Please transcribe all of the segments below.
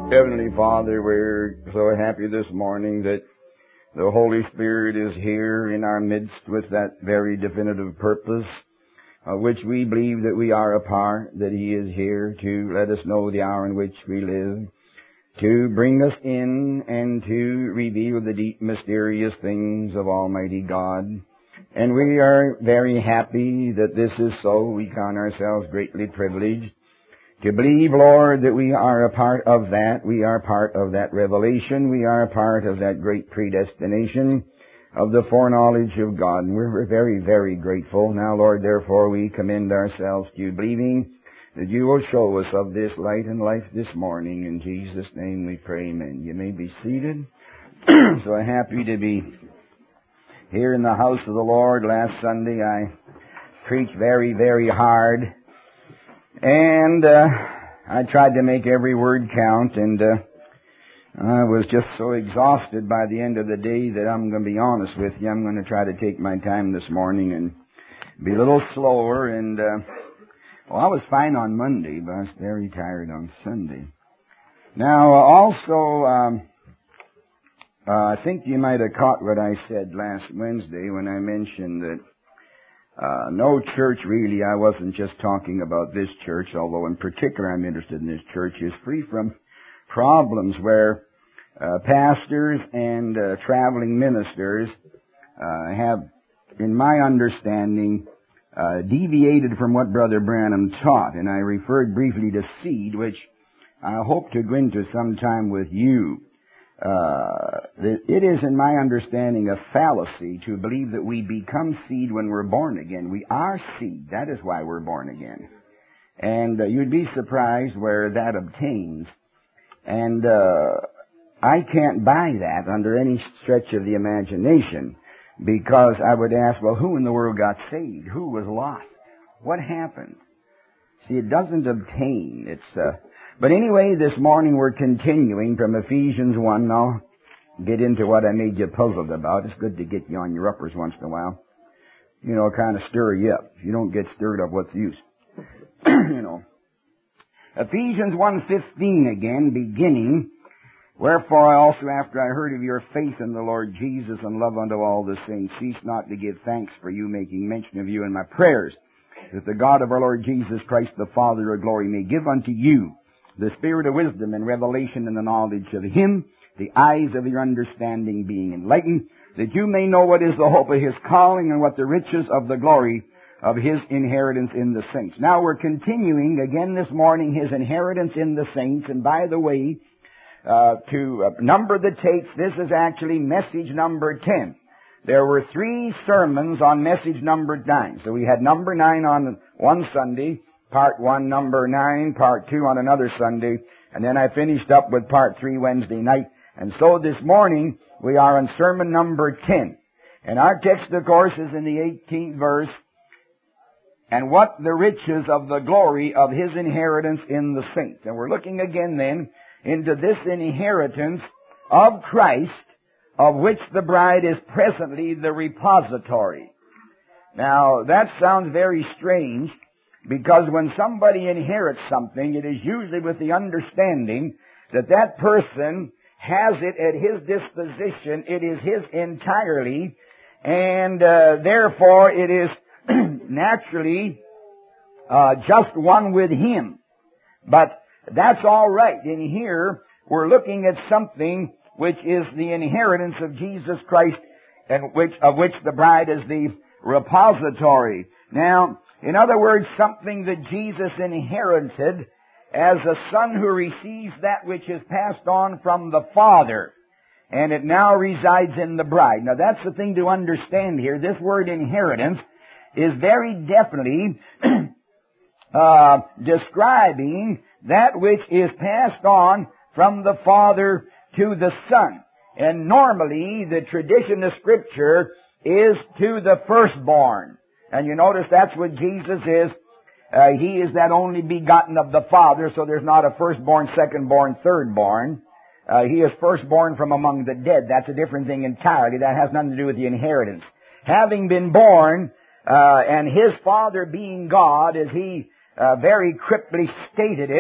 Heavenly Father, we're so happy this morning that the Holy Spirit is here in our midst with that very definitive purpose, of which we believe that we are a part, that He is here to let us know the hour in which we live, to bring us in and to reveal the deep mysterious things of Almighty God. And we are very happy that this is so. We count ourselves greatly privileged to believe, Lord, that we are a part of that. We are part of that revelation. We are a part of that great predestination of the foreknowledge of God. And we're very, very grateful. Now, Lord, therefore, we commend ourselves to you, believing that you will show us of this light and life this morning. In Jesus' name we pray, amen. You may be seated. So happy to be here in the house of the Lord. Last Sunday I preached very, very hard. And I tried to make every word count, and I was just so exhausted by the end of the day that I'm going to be honest with you. I'm going to try to take my time this morning and be a little slower. And I was fine on Monday, but I was very tired on Sunday. Now, also, I think you might have caught what I said last Wednesday when I mentioned that no church really, I wasn't just talking about this church, although in particular I'm interested in this church, is free from problems where pastors and traveling ministers have, in my understanding, deviated from what Brother Branham taught. And I referred briefly to seed, which I hope to go into sometime with you. It is, in my understanding, a fallacy to believe that we become seed when we're born again. We are seed. That is why we're born again. And you'd be surprised where that obtains. And I can't buy that under any stretch of the imagination, because I would ask, well, who in the world got saved? Who was lost? What happened? See, it doesn't obtain. But anyway, this morning we're continuing from Ephesians 1. I'll get into what I made you puzzled about. It's good to get you on your uppers once in a while. You know, kind of stir you up. If you don't get stirred up, what's the use? You know. Ephesians 1:15 again, beginning. Wherefore I also, after I heard of your faith in the Lord Jesus and love unto all the saints, cease not to give thanks for you, making mention of you in my prayers, that the God of our Lord Jesus Christ, the Father of glory, may give unto you the spirit of wisdom and revelation and the knowledge of Him, the eyes of your understanding being enlightened, that you may know what is the hope of His calling and what the riches of the glory of His inheritance in the saints. Now we're continuing again this morning His inheritance in the saints. And by the way, to number the tapes, this is actually message number 10. There were 3 sermons on message number 9. So we had number 9 on one Sunday, part 1, number 9, part 2 on another Sunday, and then I finished up with part 3 Wednesday night. And so this morning, we are on sermon number 10. And our text, of course, is in the 18th verse. And what the riches of the glory of His inheritance in the saints. And we're looking again then into this inheritance of Christ, of which the bride is presently the repository. Now, that sounds very strange, because when somebody inherits something, it is usually with the understanding that that person has it at his disposition. It is his entirely, and therefore it is naturally just one with him. But that's all right. In here, we're looking at something which is the inheritance of Jesus Christ, and of which the bride is the repository. Now, in other words, something that Jesus inherited as a son who receives that which is passed on from the Father, and it now resides in the bride. Now, that's the thing to understand here. This word inheritance is very definitely describing that which is passed on from the Father to the Son. And normally, the tradition of Scripture is to the firstborn. And you notice that's what Jesus is. He is that only begotten of the Father, so there's not a firstborn, secondborn, thirdborn. He is firstborn from among the dead. That's a different thing entirely. That has nothing to do with the inheritance. Having been born, and His Father being God, as He very cryptically stated it,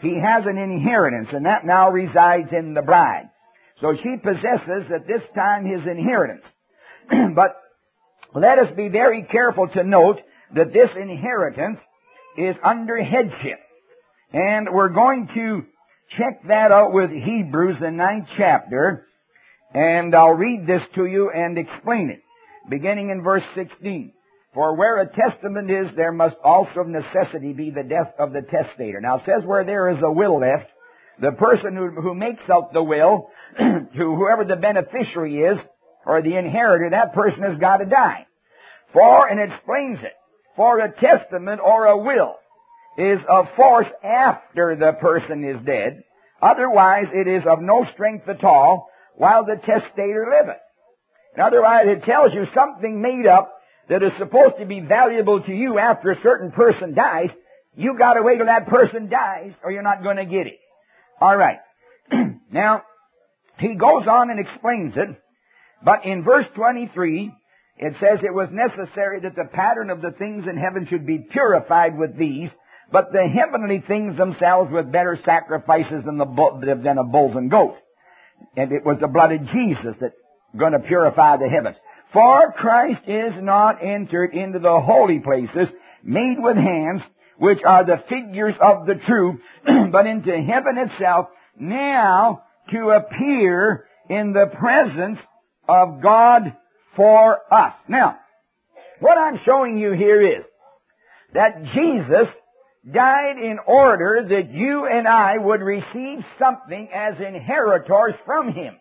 he has an inheritance, and that now resides in the bride. So she possesses at this time his inheritance. But let us be very careful to note that this inheritance is under headship. And we're going to check that out with Hebrews, the 9th chapter, and I'll read this to you and explain it. Beginning in verse 16. For where a testament is, there must also of necessity be the death of the testator. Now it says where there is a will left, the person who makes out the will, to whoever the beneficiary is, or the inheritor, that person has got to die. For, and it explains it, for a testament or a will is of force after the person is dead. Otherwise it is of no strength at all while the testator liveth. And otherwise it tells you something made up that is supposed to be valuable to you after a certain person dies. You got to wait till that person dies or you're not going to get it. All right. Now, he goes on and explains it. But in verse 23, it says it was necessary that the pattern of the things in heaven should be purified with these, but the heavenly things themselves with better sacrifices than of bulls and goats. And it was the blood of Jesus that's going to purify the heavens. For Christ is not entered into the holy places made with hands, which are the figures of the true, but into heaven itself, now to appear in the presence of God for us. Now, what I'm showing you here is that Jesus died in order that you and I would receive something as inheritors from Him.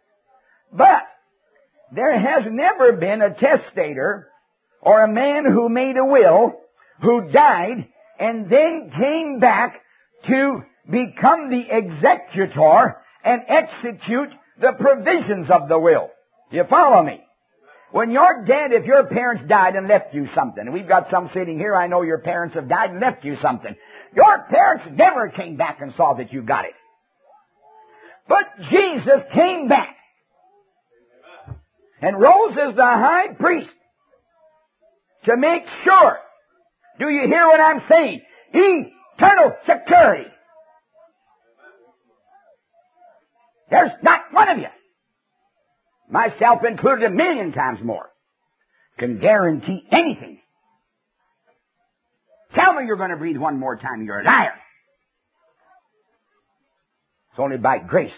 But there has never been a testator or a man who made a will who died and then came back to become the executor and execute the provisions of the will. You follow me? When you're dead, if your parents died and left you something, and we've got some sitting here, I know your parents have died and left you something. Your parents never came back and saw that you got it. But Jesus came back and rose as the high priest to make sure. Do you hear what I'm saying? Eternal security. There's not one of you, myself included, 1,000,000 times more, can guarantee anything. Tell me you're going to breathe one more time, you're a liar. It's only by grace.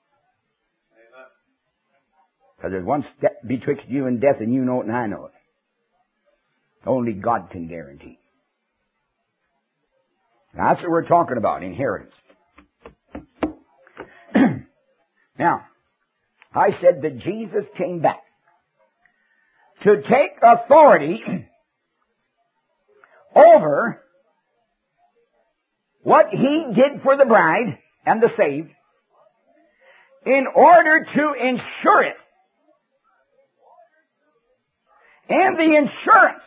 Because there's one step betwixt you and death, and you know it and I know it. Only God can guarantee. Now, that's what we're talking about, inheritance. Now, I said that Jesus came back to take authority over what He did for the bride and the saved in order to ensure it. And the insurance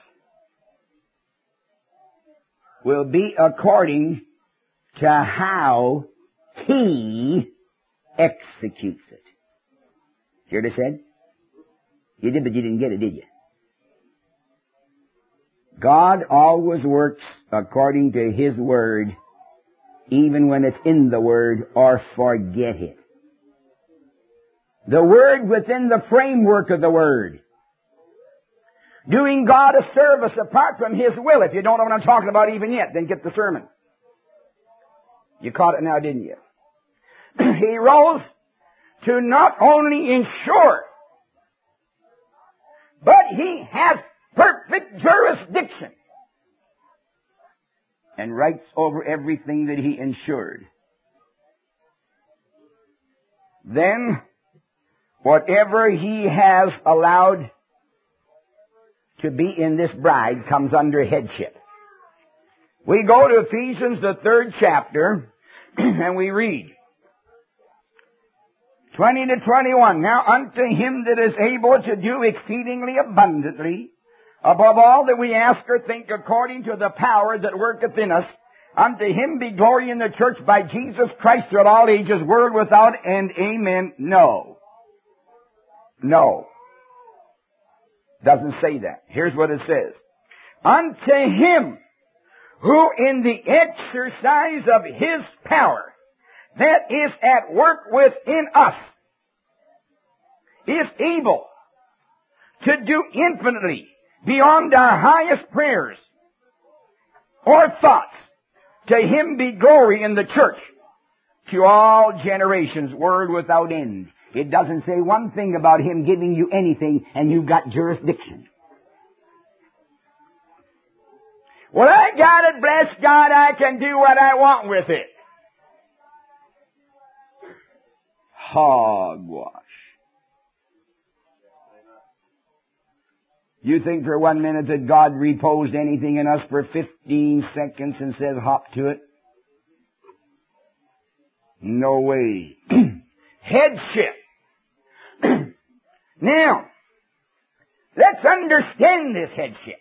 will be according to how He executes it. Hear what I said? You did, but you didn't get it, did you? God always works according to His Word, even when it's in the Word, or forget it. The Word within the framework of the Word. Doing God a service apart from His will. If you don't know what I'm talking about even yet, then get the sermon. You caught it now, didn't you? He rose to not only ensure, but He has perfect jurisdiction and rights over everything that He ensured. Then, whatever He has allowed to be in this bride comes under headship. We go to Ephesians, the 3rd chapter, and we read 20 to 21. Now unto Him that is able to do exceedingly abundantly, above all that we ask or think, according to the power that worketh in us, unto Him be glory in the church by Jesus Christ throughout all ages, world without end. Amen. No. No. Doesn't say that. Here's what it says. Unto Him who in the exercise of His power that is at work within us is able to do infinitely beyond our highest prayers or thoughts. To Him be glory in the church to all generations, word without end. It doesn't say one thing about Him giving you anything and you've got jurisdiction. Well, I got it, bless God, I can do what I want with it. Hogwash. You think for 1 minute that God reposed anything in us for 15 seconds and says hop to it? No way. Headship. Now, let's understand this headship.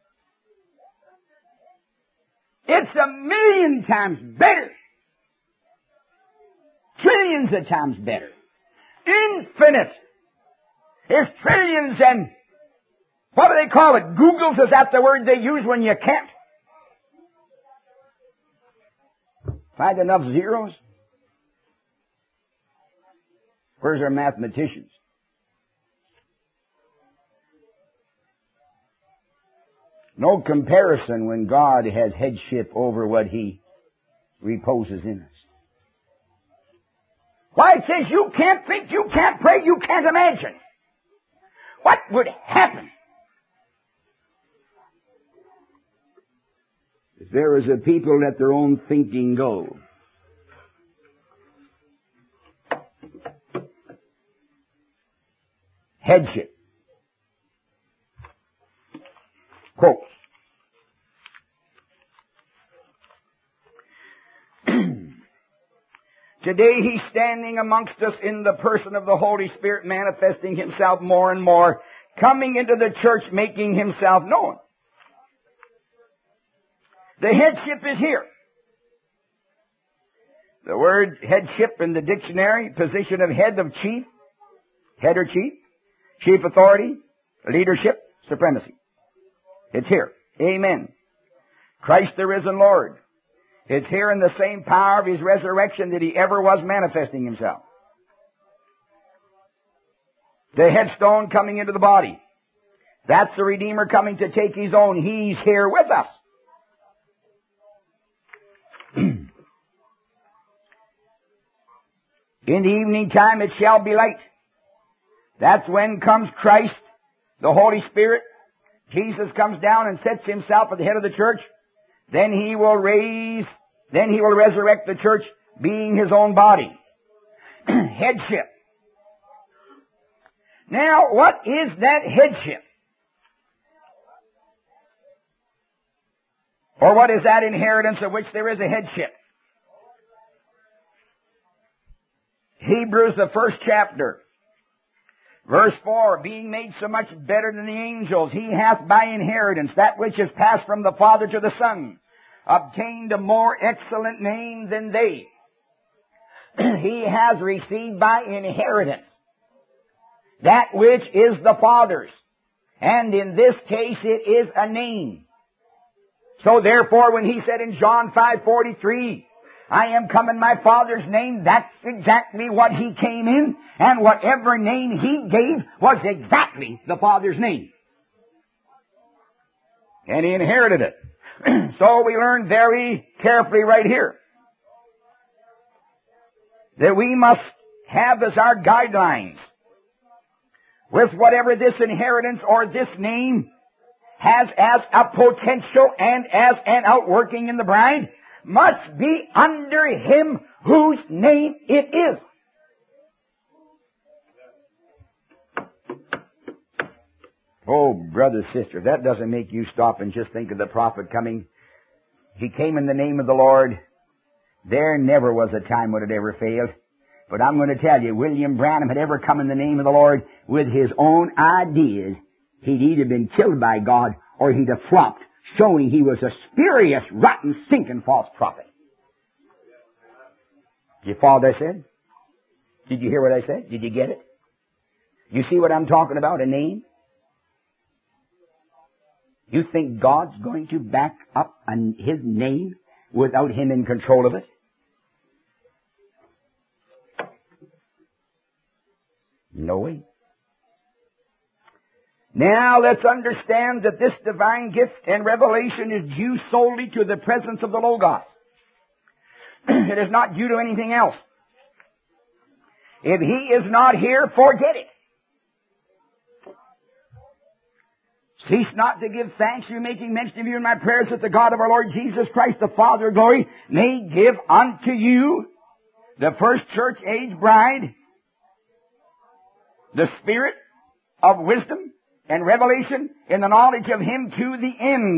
It's 1,000,000 times better. Trillions of times better. Infinite. There's trillions and, what do they call it? Googles, is that the word they use when you can't find enough zeros? Where's our mathematicians? No comparison when God has headship over what He reposes in us. Why, it says you can't think, you can't pray, you can't imagine. What would happen if there was a people let their own thinking go? Headship. Quote. Today He's standing amongst us in the person of the Holy Spirit, manifesting Himself more and more, coming into the church, making Himself known. The headship is here. The word headship in the dictionary, position of head of chief, head or chief, chief authority, leadership, supremacy. It's here. Amen. Christ the risen Lord. It's here in the same power of His resurrection that He ever was manifesting Himself. The headstone coming into the body. That's the Redeemer coming to take His own. He's here with us. In the evening time it shall be light. That's when comes Christ, the Holy Spirit. Jesus comes down and sets Himself at the head of the church. Then He will resurrect the church, being His own body. Headship. Now, what is that headship? Or what is that inheritance of which there is a headship? Hebrews, the 1st chapter. Verse 4, being made so much better than the angels, He hath by inheritance, that which is passed from the Father to the Son, obtained a more excellent name than they. He has received by inheritance that which is the Father's. And in this case it is a name. So therefore when He said in John 5:43, I am come in my Father's name, that's exactly what He came in, and whatever name He gave was exactly the Father's name. And He inherited it. So we learn very carefully right here that we must have as our guidelines with whatever this inheritance or this name has as a potential and as an outworking in the bride, must be under Him whose name it is. Oh, brother, sister, if that doesn't make you stop and just think of the prophet coming. He came in the name of the Lord. There never was a time when it ever failed. But I'm going to tell you, William Branham had ever come in the name of the Lord with his own ideas, he'd either been killed by God or he'd have flopped, showing he was a spurious, rotten, stinking false prophet. Did you follow what I said? Did you hear what I said? Did you get it? You see what I'm talking about? A name? You think God's going to back up on His name without Him in control of it? No way. Now let's understand that this divine gift and revelation is due solely to the presence of the Logos. It is not due to anything else. If He is not here, forget it. Cease not to give thanks, you making mention of you in my prayers, that the God of our Lord Jesus Christ, the Father of glory, may give unto you, the first church age bride, the spirit of wisdom and revelation in the knowledge of Him to the end,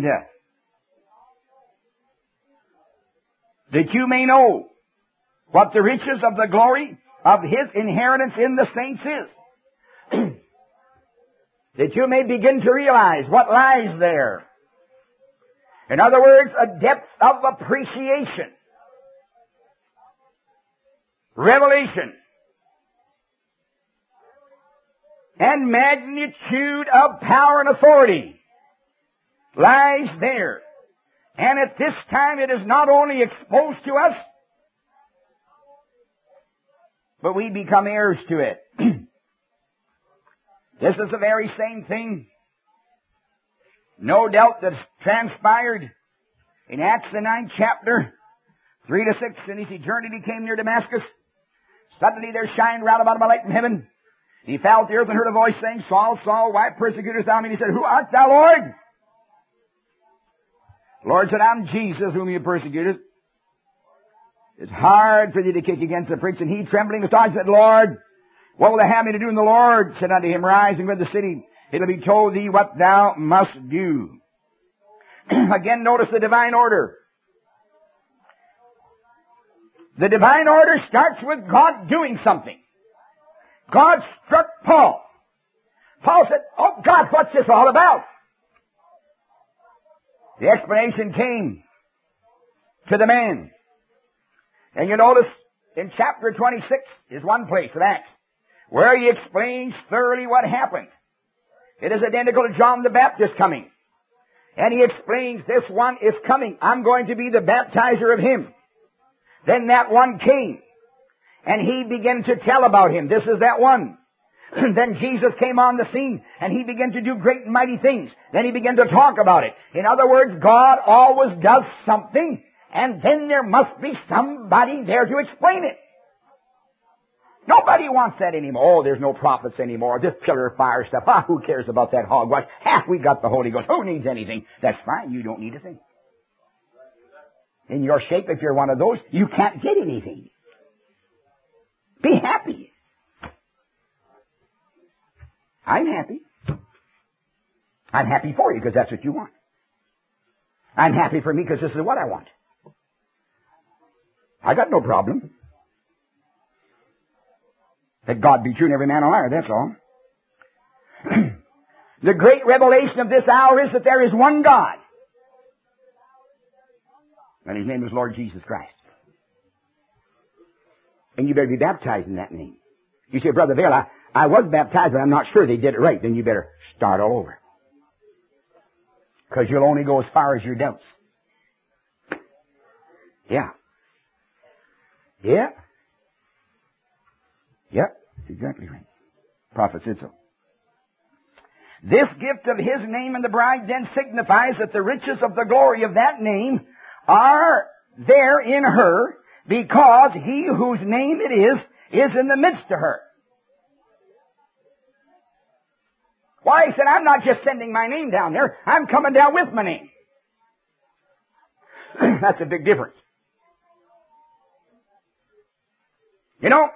that you may know what the riches of the glory of His inheritance in the saints is. That you may begin to realize what lies there. In other words, a depth of appreciation, revelation, and magnitude of power and authority lies there. And at this time it is not only exposed to us, but we become heirs to it. This is the very same thing, no doubt, that's transpired in Acts the 9th chapter, 3 to 6. And as he journeyed, he came near Damascus. Suddenly there shined round about him a light from heaven. He fell to the earth and heard a voice saying, Saul, Saul, why persecutest thou me? And he said, Who art thou, Lord? The Lord said, I'm Jesus whom you persecuted. It's hard for thee to kick against the pricks. And he, trembling with God, said, Lord, what will thou have me to do? And the Lord said unto him, Rise and go to the city. It'll be told thee what thou must do. Again, notice the divine order. The divine order starts with God doing something. God struck Paul. Paul said, Oh God, what's this all about? The explanation came to the man. And you notice in chapter 26 is one place of Acts where he explains thoroughly what happened. It is identical to John the Baptist coming. And he explains, this one is coming. I'm going to be the baptizer of him. Then that one came. And he began to tell about him. This is that one. Then Jesus came on the scene and he began to do great and mighty things. Then he began to talk about it. In other words, God always does something, and then there must be somebody there to explain it. Nobody wants that anymore. Oh, there's no prophets anymore. This pillar of fire stuff. Who cares about that hogwash? We got the Holy Ghost. Who needs anything? That's fine. You don't need a thing. In your shape, if you're one of those, you can't get anything. Be happy. I'm happy. I'm happy for you because that's what you want. I'm happy for me because this is what I want. I got no problem. That God be true and every man a liar, that's all. The great revelation of this hour is that there is one God. And His name is Lord Jesus Christ. And you better be baptized in that name. You say, Brother Vail, I was baptized, but I'm not sure they did it right. Then you better start all over. Because you'll only go as far as your doubts. Yeah. Yeah. Yep, that's exactly right. Prophet said so. This gift of His name in the bride then signifies that the riches of the glory of that name are there in her, because He whose name it is in the midst of her. Why? He said, I'm not just sending my name down there, I'm coming down with my name. That's a big difference. You know,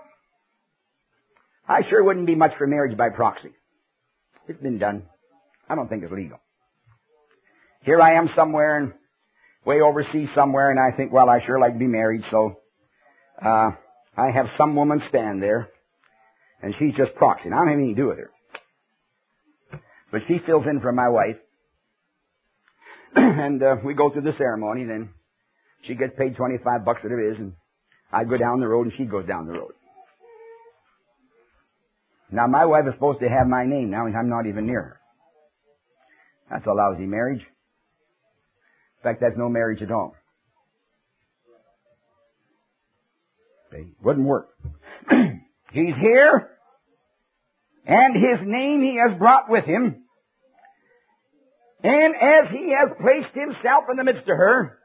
I sure wouldn't be much for marriage by proxy. It's been done. I don't think it's legal. Here I am somewhere and way overseas somewhere, and I think, well, I sure like to be married, so I have some woman stand there, and she's just proxying. I don't have anything to do with her. But she fills in for my wife, and we go through the ceremony, then she gets paid $25, whatever it is, and I go down the road, and she goes down the road. Now, my wife is supposed to have my name now, and I'm not even near her. That's a lousy marriage. In fact, that's no marriage at all. Wouldn't work. He's here, and His name He has brought with Him. And as He has placed Himself in the midst of her,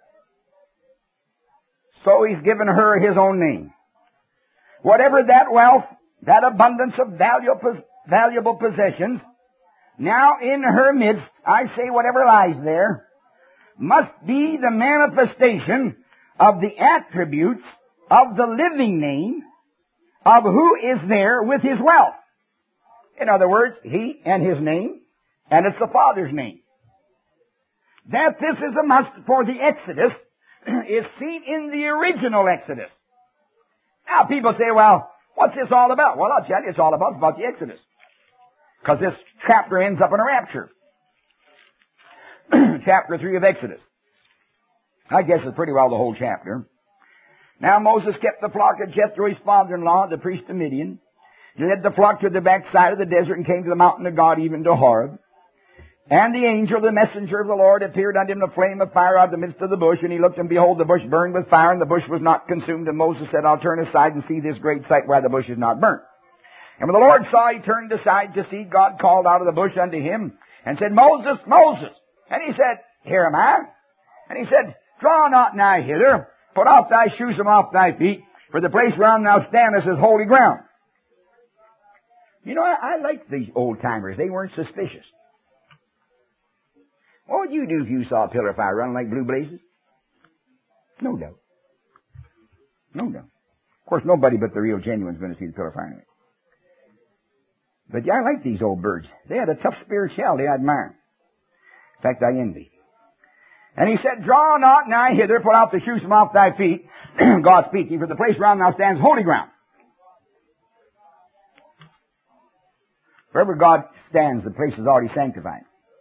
so He's given her His own name. Whatever that wealth, that abundance of valuable possessions, now in her midst, I say whatever lies there, must be the manifestation of the attributes of the living name of who is there with His wealth. In other words, He and His name, and it's the Father's name. That this is a must for the Exodus is seen in the original Exodus. Now people say, well, what's this all about? Well, I'll tell you, it's all about the Exodus. Because this chapter ends up in a rapture. Chapter 3 of Exodus. I guess it's pretty well the whole chapter. Now Moses kept the flock of Jethro, his father-in-law, the priest of Midian. He led the flock to the backside of the desert and came to the mountain of God, even to Horeb. And the angel, the messenger of the Lord, appeared unto him in a flame of fire out of the midst of the bush. And he looked, and behold, the bush burned with fire, and the bush was not consumed. And Moses said, I'll turn aside and see this great sight, why the bush is not burnt. And when the Lord saw, he turned aside to see. God called out of the bush unto him and said, Moses, Moses. And he said, Here am I. And he said, Draw not nigh hither. Put off thy shoes from off thy feet, for the place whereon thou standest is holy ground. You know, I like these old-timers. They weren't suspicious. What would you do if you saw a pillar of fire running like blue blazes? No doubt. No doubt. Of course, nobody but the real genuine is going to see the pillar of fire anyway. But yeah, I like these old birds. They had a tough spirituality I admire. In fact, I envy. And he said, Draw not nigh hither, put off the shoes from off thy feet, God speaking, for the place whereon thou stands holy ground. Wherever God stands, the place is already sanctified.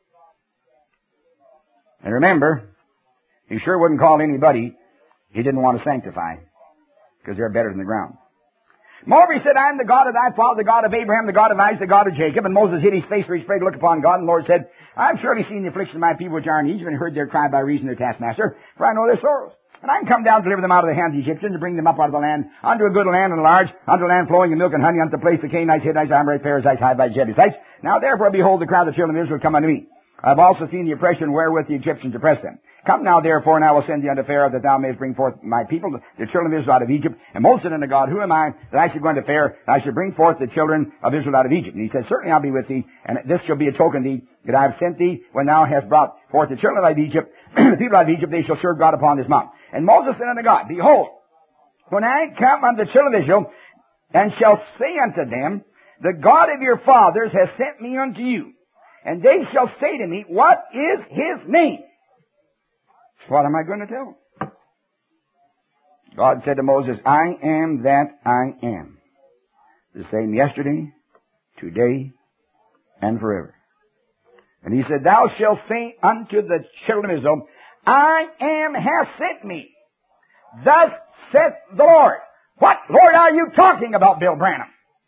And remember, He sure wouldn't call anybody He didn't want to sanctify, because they're better than the ground. Moreover, He said, I am the God of thy father, the God of Abraham, the God of Isaac, the God of Jacob. And Moses hid his face, for he was afraid to look upon God. And the Lord said, I have surely seen the affliction of my people which are in Egypt, and heard their cry by reason of their taskmaster, for I know their sorrows. And I can come down to deliver them out of the hand of the Egyptians, to bring them up out of the land, unto a good land and large, unto a land flowing in milk and honey, unto the place the Canaanites, Hittites, Amorites, Perizzites, Hivites, Jebusites. Now therefore, behold, the crowd of the children of Israel come unto me. I have also seen the oppression wherewith the Egyptians oppress them. Come now therefore, and I will send thee unto Pharaoh, that thou mayest bring forth my people, the children of Israel, out of Egypt. And Moses said unto God, Who am I, that I should go unto Pharaoh, that I should bring forth the children of Israel out of Egypt? And he said, Certainly I'll be with thee, and this shall be a token to thee, that I have sent thee, when thou hast brought forth the children out of Egypt, the people out of Egypt, they shall serve God upon this mount. And Moses said unto God, Behold, when I come unto the children of Israel, and shall say unto them, The God of your fathers has sent me unto you. And they shall say to me, What is His name? What am I going to tell them? God said to Moses, I am that I am. The same yesterday, today, and forever. And He said, Thou shalt say unto the children of Israel, I am hath sent me. Thus saith the Lord. What Lord are you talking about, Bill Branham?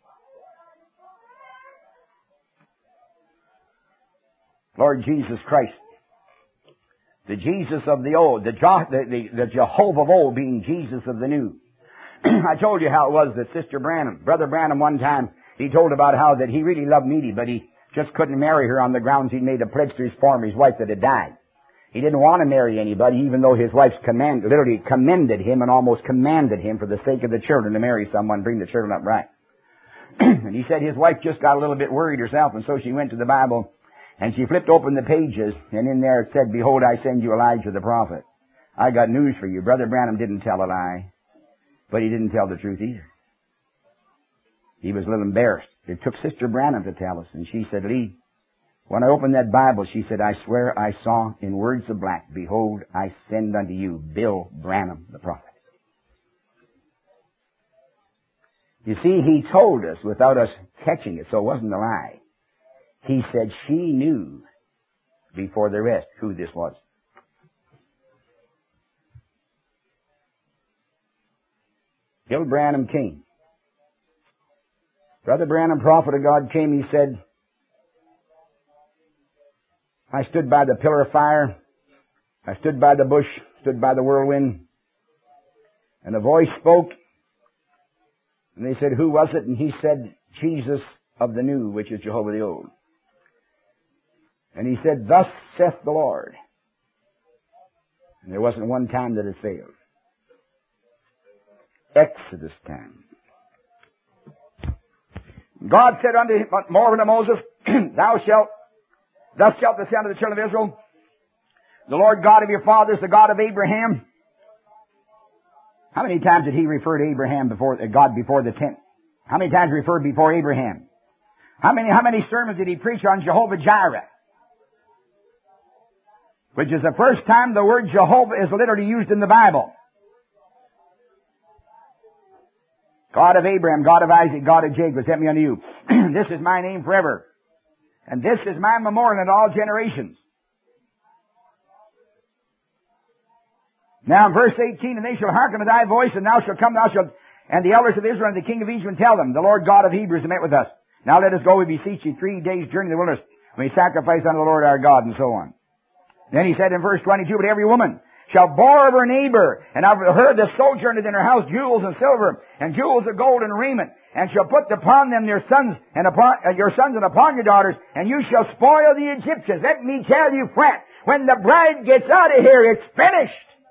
Lord Jesus Christ. The Jesus of the old, the Jehovah of old being Jesus of the new. I told you how it was that Sister Branham, Brother Branham one time, he told about how that he really loved Meady, but he just couldn't marry her on the grounds he'd made a pledge to his former, his wife that had died. He didn't want to marry anybody, even though his wife's literally commended him and almost commanded him for the sake of the children to marry someone, bring the children up right. And he said his wife just got a little bit worried herself, and so she went to the Bible, and she flipped open the pages, and in there it said, Behold, I send you Elijah the prophet. I got news for you. Brother Branham didn't tell a lie, but he didn't tell the truth either. He was a little embarrassed. It took Sister Branham to tell us, and she said, Lee, when I opened that Bible, she said, I swear I saw in words of black, Behold, I send unto you Bill Branham the prophet. You see, he told us without us catching it, so it wasn't a lie. He said she knew before the rest who this was. Bill Branham came. Brother Branham, prophet of God, came. He said, I stood by the pillar of fire. I stood by the bush, stood by the whirlwind. And a voice spoke. And they said, who was it? And he said, Jesus of the new, which is Jehovah the old. And he said, thus saith the Lord. And there wasn't one time that it failed. Exodus time. God said unto Moses, thus shalt the son of the children of Israel, the Lord God of your fathers, the God of Abraham. How many times did he refer to Abraham before God before the tent? How many times referred before Abraham? How many sermons did he preach on Jehovah Jireh? Which is the first time the word Jehovah is literally used in the Bible. God of Abraham, God of Isaac, God of Jacob, sent me unto you. This is my name forever. And this is my memorial in all generations. Now in verse 18, and they shall hearken to thy voice, and thou shalt come, and the elders of Israel and the king of Egypt, and tell them, the Lord God of Hebrews met with us. Now let us go, we beseech you, 3 days' journey in the wilderness. We sacrifice unto the Lord our God, and so on. Then he said in verse 22, but every woman shall bore of her neighbor, and of her that sojourneth in her house jewels and silver, and jewels of gold and raiment, and shall put upon them their sons, and upon your sons and upon your daughters, and you shall spoil the Egyptians. Let me tell you, friend, when the bride gets out of here, it's finished.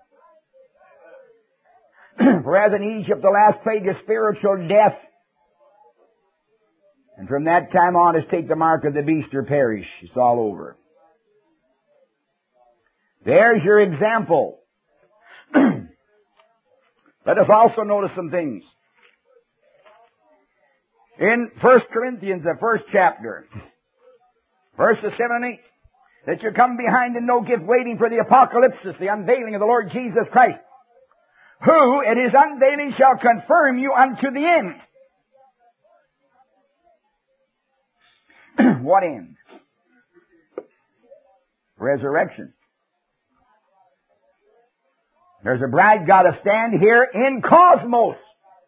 For as in Egypt the last plague is spiritual death, and from that time on is take the mark of the beast or perish. It's all over. There's your example. Let us also notice some things. In 1 Corinthians, the first chapter, verses 7 and 8, that you come behind in no gift waiting for the apocalypse, the unveiling of the Lord Jesus Christ, who at his unveiling shall confirm you unto the end. What end? Resurrection. There's a bride got to stand here in cosmos.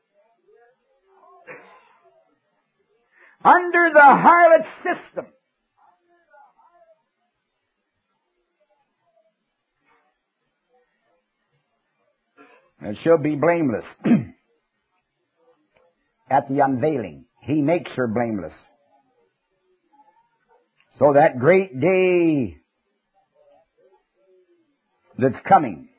Under the harlot system. And she'll be blameless. At the unveiling. He makes her blameless. So that great day that's coming,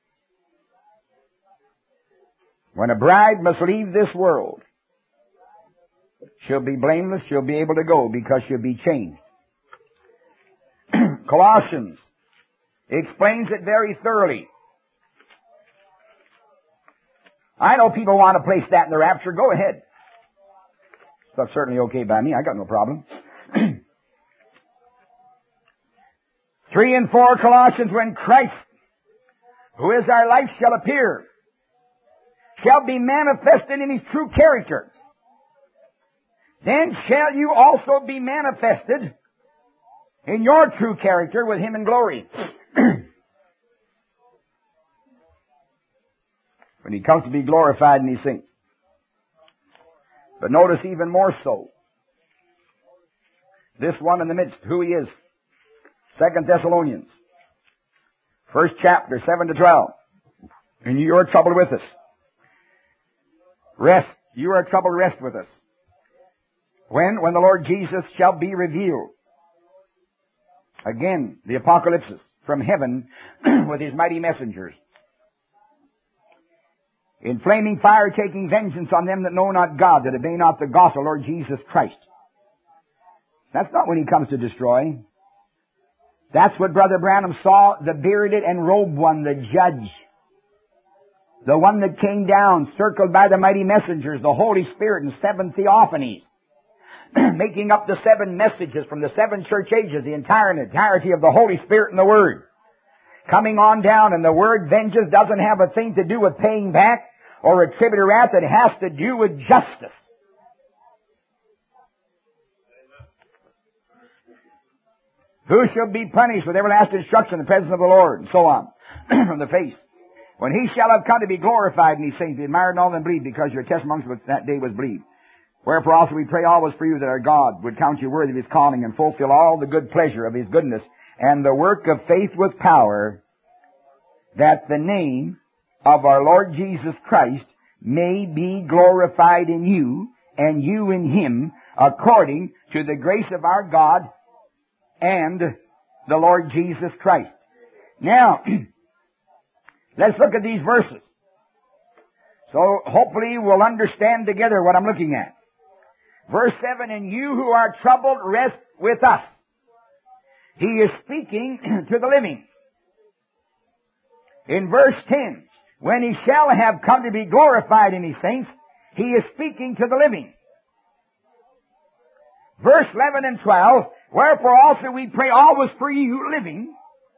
when a bride must leave this world, she'll be blameless, she'll be able to go because she'll be changed. Colossians explains it very thoroughly. I know people want to place that in the rapture. Go ahead. That's certainly okay by me. I got no problem. 3 and 4 Colossians, when Christ, who is our life, shall appear, shall be manifested in his true character. Then shall you also be manifested in your true character with him in glory. When he comes to be glorified in these things. But notice even more so, this one in the midst, who he is. 2 Thessalonians, first chapter, 7 to 12. And you are troubled with us. Rest. You are troubled, rest with us. When the Lord Jesus shall be revealed. Again, the apocalypse from heaven with his mighty messengers. In flaming fire taking vengeance on them that know not God, that obey not the gospel of Lord Jesus Christ. That's not when he comes to destroy. That's what Brother Branham saw, the bearded and robed one, the judge. The one that came down, circled by the mighty messengers, the Holy Spirit and 7 theophanies. Making up the 7 messages from the 7 church ages, the entirety of the Holy Spirit and the Word. Coming on down, and the word vengeance doesn't have a thing to do with paying back or retributive wrath. It has to do with justice. Who shall be punished with everlasting destruction in the presence of the Lord, and so on, from the face. When he shall have come to be glorified in these things, be admired and all them believe, because your testimony that day was believed. Wherefore also we pray always for you that our God would count you worthy of his calling and fulfill all the good pleasure of his goodness and the work of faith with power, that the name of our Lord Jesus Christ may be glorified in you, and you in Him, according to the grace of our God and the Lord Jesus Christ. Now, let's look at these verses. So hopefully we'll understand together what I'm looking at. Verse 7, and you who are troubled, rest with us. He is speaking to the living. In verse 10, when He shall have come to be glorified in His saints, He is speaking to the living. Verse 11 and 12, wherefore also we pray always for you living,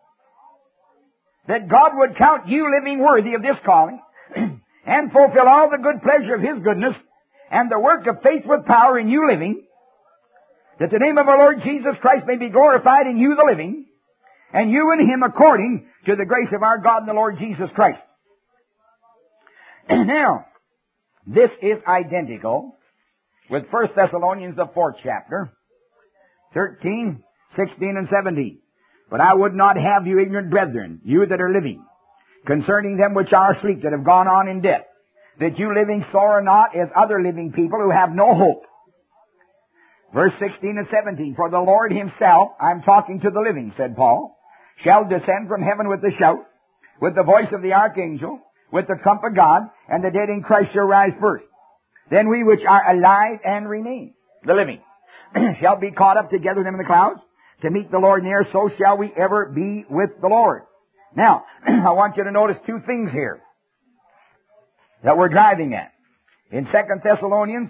that God would count you living worthy of this calling, and fulfill all the good pleasure of His goodness, and the work of faith with power in you living, that the name of our Lord Jesus Christ may be glorified in you the living, and you in Him according to the grace of our God and the Lord Jesus Christ. Now, this is identical with 1 Thessalonians, the 4th chapter, 13, 16, and 17. But I would not have you ignorant, brethren, you that are living, concerning them which are asleep, that have gone on in death, that you living sorrow not as other living people who have no hope. Verse 16 and 17, for the Lord Himself, I'm talking to the living, said Paul, shall descend from heaven with a shout, with the voice of the archangel, with the trump of God, and the dead in Christ shall rise first. Then we which are alive and remain, the living, shall be caught up together with them in the clouds, to meet the Lord in the air, so shall we ever be with the Lord. Now, I want you to notice two things here that we're driving at. In 2 Thessalonians,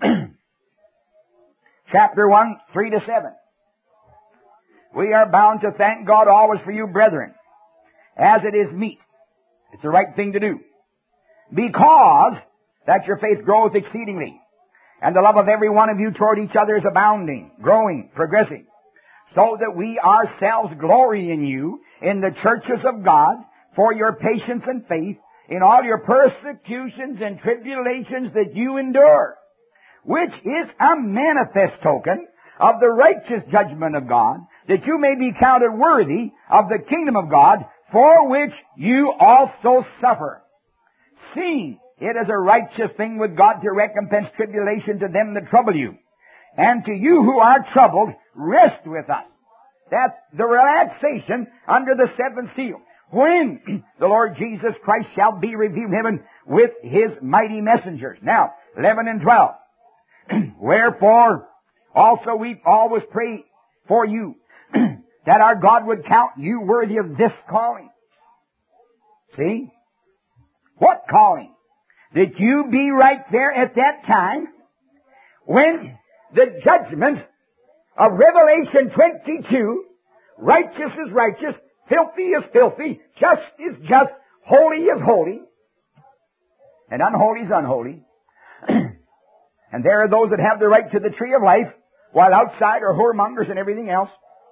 chapter 1, 3 to 7. We are bound to thank God always for you, brethren, as it is meet. It's the right thing to do. Because that your faith groweth exceedingly, and the love of every one of you toward each other is abounding, growing, progressing, so that we ourselves glory in you in the churches of God for your patience and faith in all your persecutions and tribulations that you endure, which is a manifest token of the righteous judgment of God, that you may be counted worthy of the kingdom of God, for which you also suffer. Seeing it is a righteous thing with God to recompense tribulation to them that trouble you, and to you who are troubled, rest with us. That's the relaxation under the seventh seal, when the Lord Jesus Christ shall be revealed in heaven with His mighty messengers. Now, 11 and 12. Wherefore, also we always pray for you, that our God would count you worthy of this calling. See? What calling? That you be right there at that time when the judgment of Revelation 22, righteous is righteous, filthy is filthy, just is just, holy is holy, and unholy is unholy. And there are those that have the right to the tree of life, while outside are whoremongers and everything else.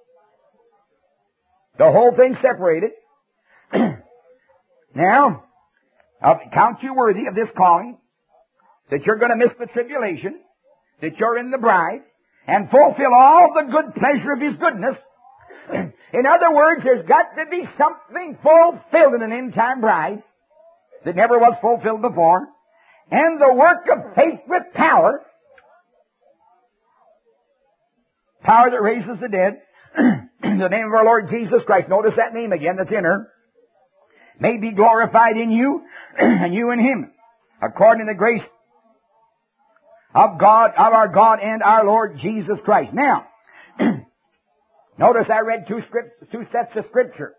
The whole thing separated. Now, I'll count you worthy of this calling, that you're going to miss the tribulation, that you're in the bride, and fulfill all the good pleasure of His goodness. In other words, there's got to be something fulfilled in an end-time bride that never was fulfilled before. And the work of faith with power, power that raises the dead, in the name of our Lord Jesus Christ. Notice that name again that's in her. May be glorified in you, and you in Him, according to the grace of God, of our God and our Lord Jesus Christ. Now, notice I read two sets of Scripture.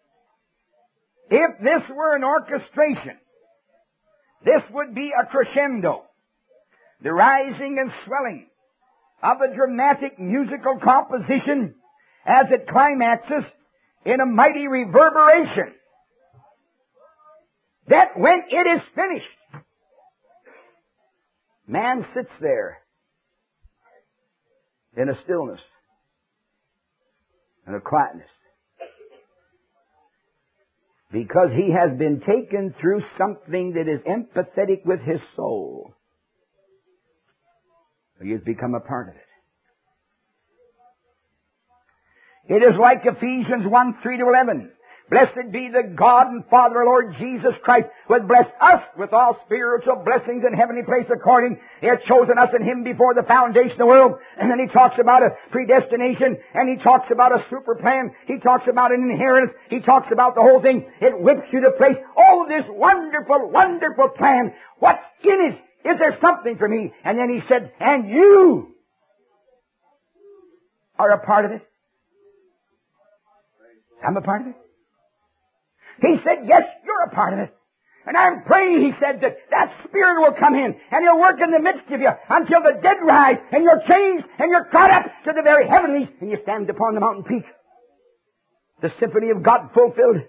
If this were an orchestration, this would be a crescendo, the rising and swelling of a dramatic musical composition as it climaxes in a mighty reverberation, that when it is finished, man sits there in a stillness and a quietness, because he has been taken through something that is empathetic with his soul. He has become a part of it. It is like Ephesians 1:3-11. Blessed be the God and Father of our Lord Jesus Christ, who hath blessed us with all spiritual blessings in heavenly places according He hath chosen us in Him before the foundation of the world. And then He talks about a predestination, and He talks about a super plan. He talks about an inheritance. He talks about the whole thing. It whips you to place. Oh, this wonderful, wonderful plan. What's in it? Is there something for me? And then He said, and you are a part of it. I'm a part of it. He said, yes, you're a part of it. And I'm praying, He said, that Spirit will come in and He'll work in the midst of you until the dead rise and you're changed and you're caught up to the very heavenlies and you stand upon the mountain peak. The symphony of God fulfilled.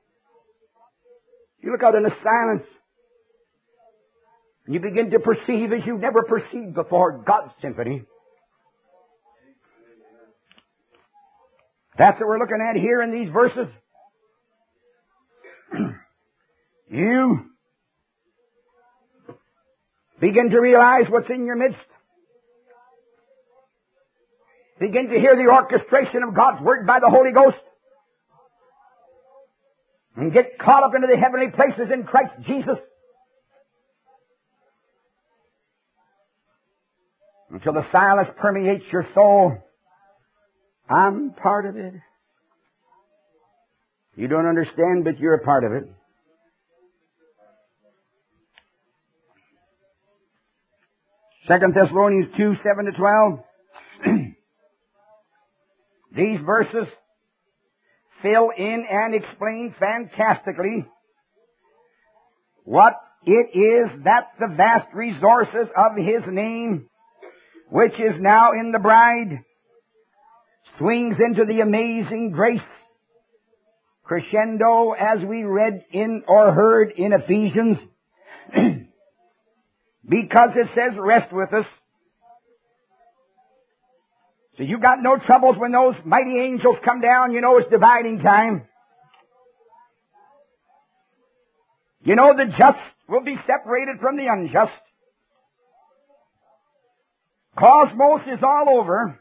You look out in the silence and you begin to perceive as you've never perceived before God's symphony. That's what we're looking at here in these verses. You begin to realize what's in your midst. Begin to hear the orchestration of God's Word by the Holy Ghost. And get caught up into the heavenly places in Christ Jesus. Until the silence permeates your soul. I'm part of it. You don't understand, but you're a part of it. Second Thessalonians 2:7-12. These verses fill in and explain fantastically what it is that the vast resources of His name, which is now in the bride, swings into the amazing grace crescendo, as we read in or heard in Ephesians, because it says, rest with us. So you got no troubles when those mighty angels come down. You know it's dividing time. You know the just will be separated from the unjust. Cosmos is all over.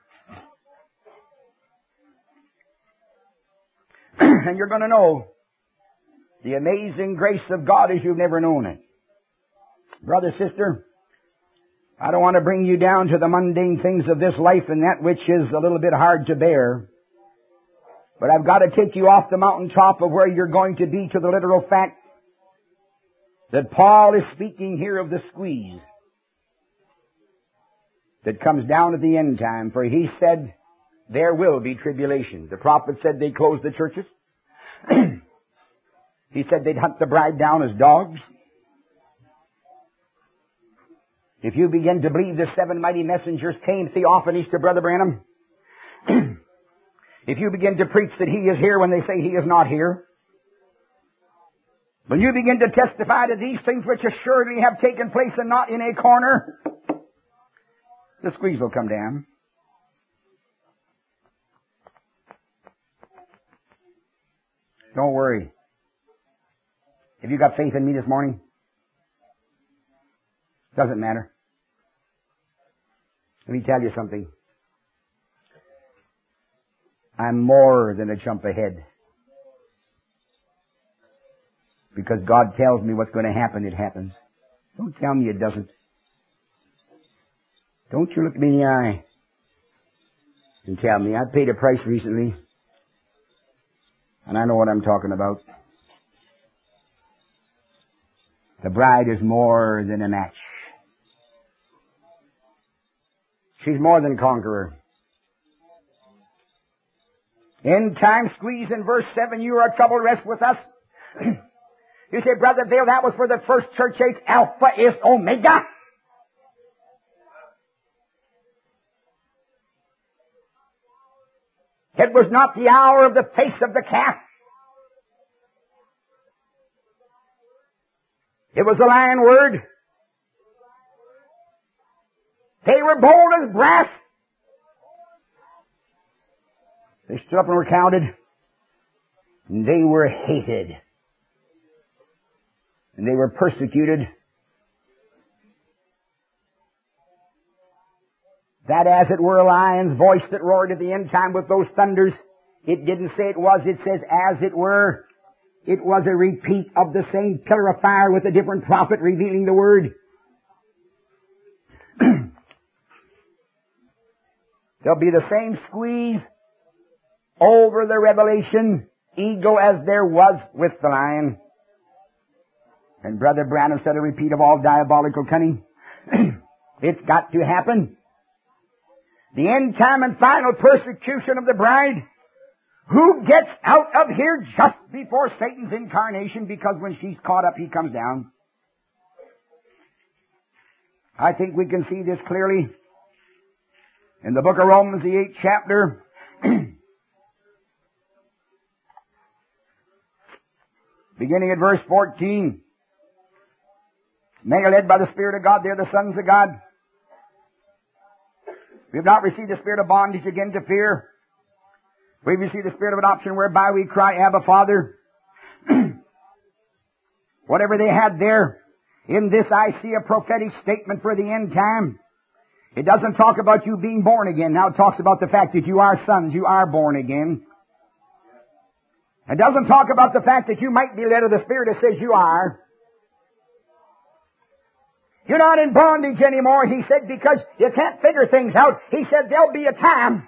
And you're going to know the amazing grace of God as you've never known it. Brother, sister, I don't want to bring you down to the mundane things of this life and that which is a little bit hard to bear. But I've got to take you off the mountaintop of where you're going to be to the literal fact that Paul is speaking here of the squeeze that comes down at the end time. For he said, there will be tribulation. The prophet said they closed the churches. He said they'd hunt the bride down as dogs. If you begin to believe the 7 mighty messengers came Theophanes to Brother Branham, if you begin to preach that He is here when they say He is not here, when you begin to testify to these things which assuredly have taken place and not in a corner, the squeeze will come down. Don't worry. Have you got faith in me this morning? Doesn't matter. Let me tell you something. I'm more than a jump ahead. Because God tells me what's going to happen, it happens. Don't tell me it doesn't. Don't you look me in the eye and tell me. I paid a price recently, and I know what I'm talking about. The bride is more than a match. She's more than a conqueror. End time squeeze in verse 7, you are troubled, rest with us. You say, Brother Vail, that was for the first church age. Alpha is Omega. It was not the hour of the face of the calf. It was the lion word. They were bold as brass. They stood up and were counted. And they were hated. And they were persecuted. That as it were a lion's voice that roared at the end time with those thunders, It didn't say it was. It says, as it were. It was a repeat of the same pillar of fire with a different prophet revealing the Word. There'll be the same squeeze over the revelation ego as there was with the lion. And Brother Branham said a repeat of all diabolical cunning. It's got to happen. The end time and final persecution of the bride. Who gets out of here just before Satan's incarnation, because when she's caught up, he comes down. I think we can see this clearly in the book of Romans, the 8th chapter. Beginning at verse 14. Men are led by the Spirit of God. They're the sons of God. We have not received the spirit of bondage again to fear. We've received the spirit of adoption whereby we cry, Abba, Father. Whatever they had there, in this I see a prophetic statement for the end time. It doesn't talk about you being born again. Now it talks about the fact that you are sons, you are born again. It doesn't talk about the fact that you might be led of the Spirit. It says you are. You're not in bondage anymore, he said, because you can't figure things out. He said there'll be a time.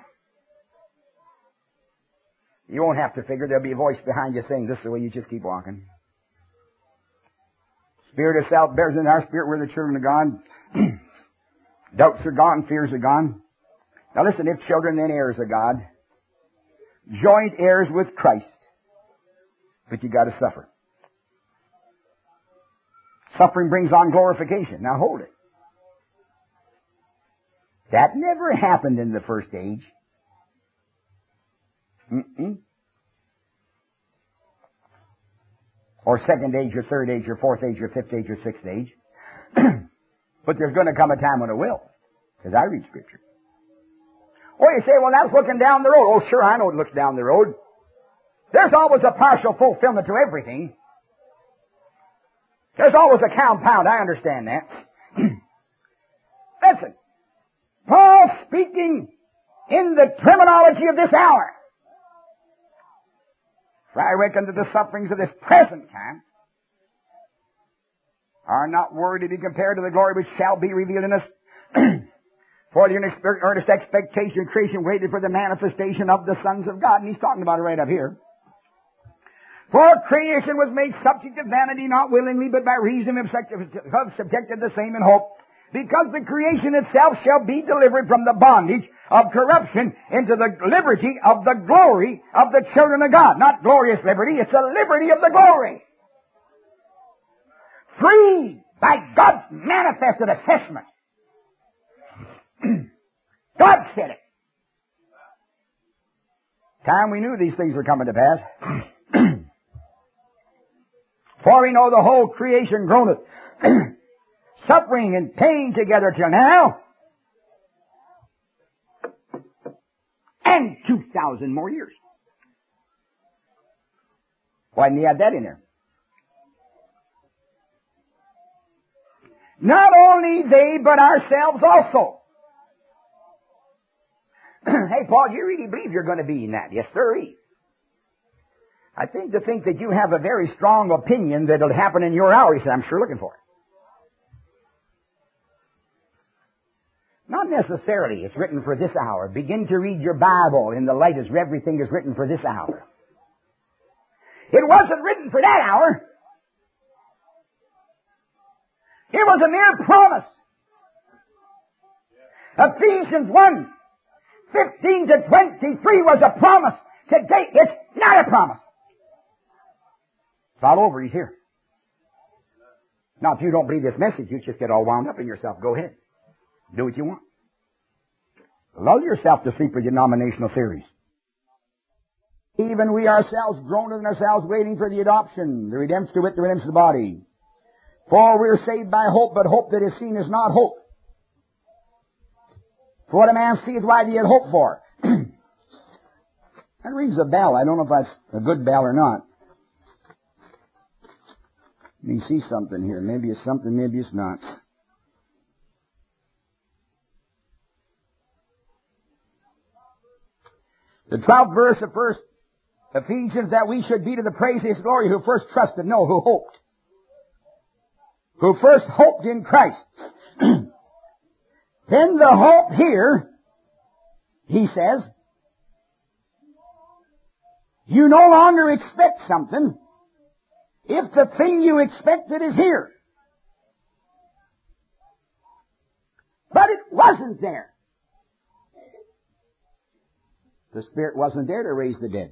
You won't have to figure. There'll be a voice behind you saying, this is the way you just keep walking. Spirit of self bears in our spirit. We're the children of God. Doubts are gone. Fears are gone. Now listen, if children, then heirs of God. Joint heirs with Christ. But you got to suffer. Suffering brings on glorification. Now hold it. That never happened in the first age. Or second age, or third age, or fourth age, or fifth age, or sixth age. But there's going to come a time when it will. Because I read Scripture. Or you say, well, that's looking down the road. Oh, sure, I know it looks down the road. There's always a partial fulfillment to everything. There's always a compound. I understand that. Listen. Paul speaking in the terminology of this hour. For I reckon that the sufferings of this present time are not worthy to be compared to the glory which shall be revealed in us. For the earnest expectation of creation waited for the manifestation of the sons of God. And he's talking about it right up here. For creation was made subject to vanity, not willingly, but by reason of subjected the same in hope. Because the creation itself shall be delivered from the bondage of corruption into the liberty of the glory of the children of God. Not glorious liberty, it's the liberty of the glory. Free by God's manifested assessment. God said it. Time we knew these things were coming to pass. For we know the whole creation groaneth, suffering and pain together till now, and 2,000 more years. Why didn't he add that in there? Not only they, but ourselves also. Hey, Paul, do you really believe you're going to be in that? Yes, sir. I think that you have a very strong opinion that it'll happen in your hour. He said, I'm sure looking for it. Not necessarily. It's written for this hour. Begin to read your Bible in the light as everything is written for this hour. It wasn't written for that hour. It was a mere promise. Ephesians 1:15 to 23 was a promise. Today, it's not a promise. It's all over. He's here. Now, if you don't believe this message, you just get all wound up in yourself. Go ahead. Do what you want. Lull yourself to sleep with your denominational theories. Even we ourselves groan in ourselves waiting for the adoption, the redemption of the body. For we are saved by hope, but hope that is seen is not hope. For what a man seeth, why do he hope for? That rings a bell. I don't know if that's a good bell or not. Let me see something here. Maybe it's something, maybe it's not. The 12th verse of 1 Ephesians, that we should be to the praise of His glory, who first trusted, no, who hoped. Who first hoped in Christ. Then the hope here, he says, you no longer expect something if the thing you expected is here. But it wasn't there. The Spirit wasn't there to raise the dead.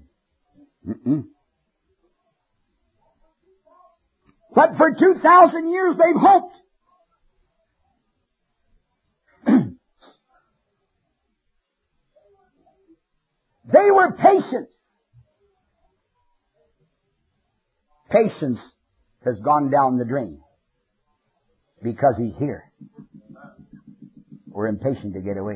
But for 2,000 years they've hoped. They were patient. Patience has gone down the drain because He's here. We're impatient to get away.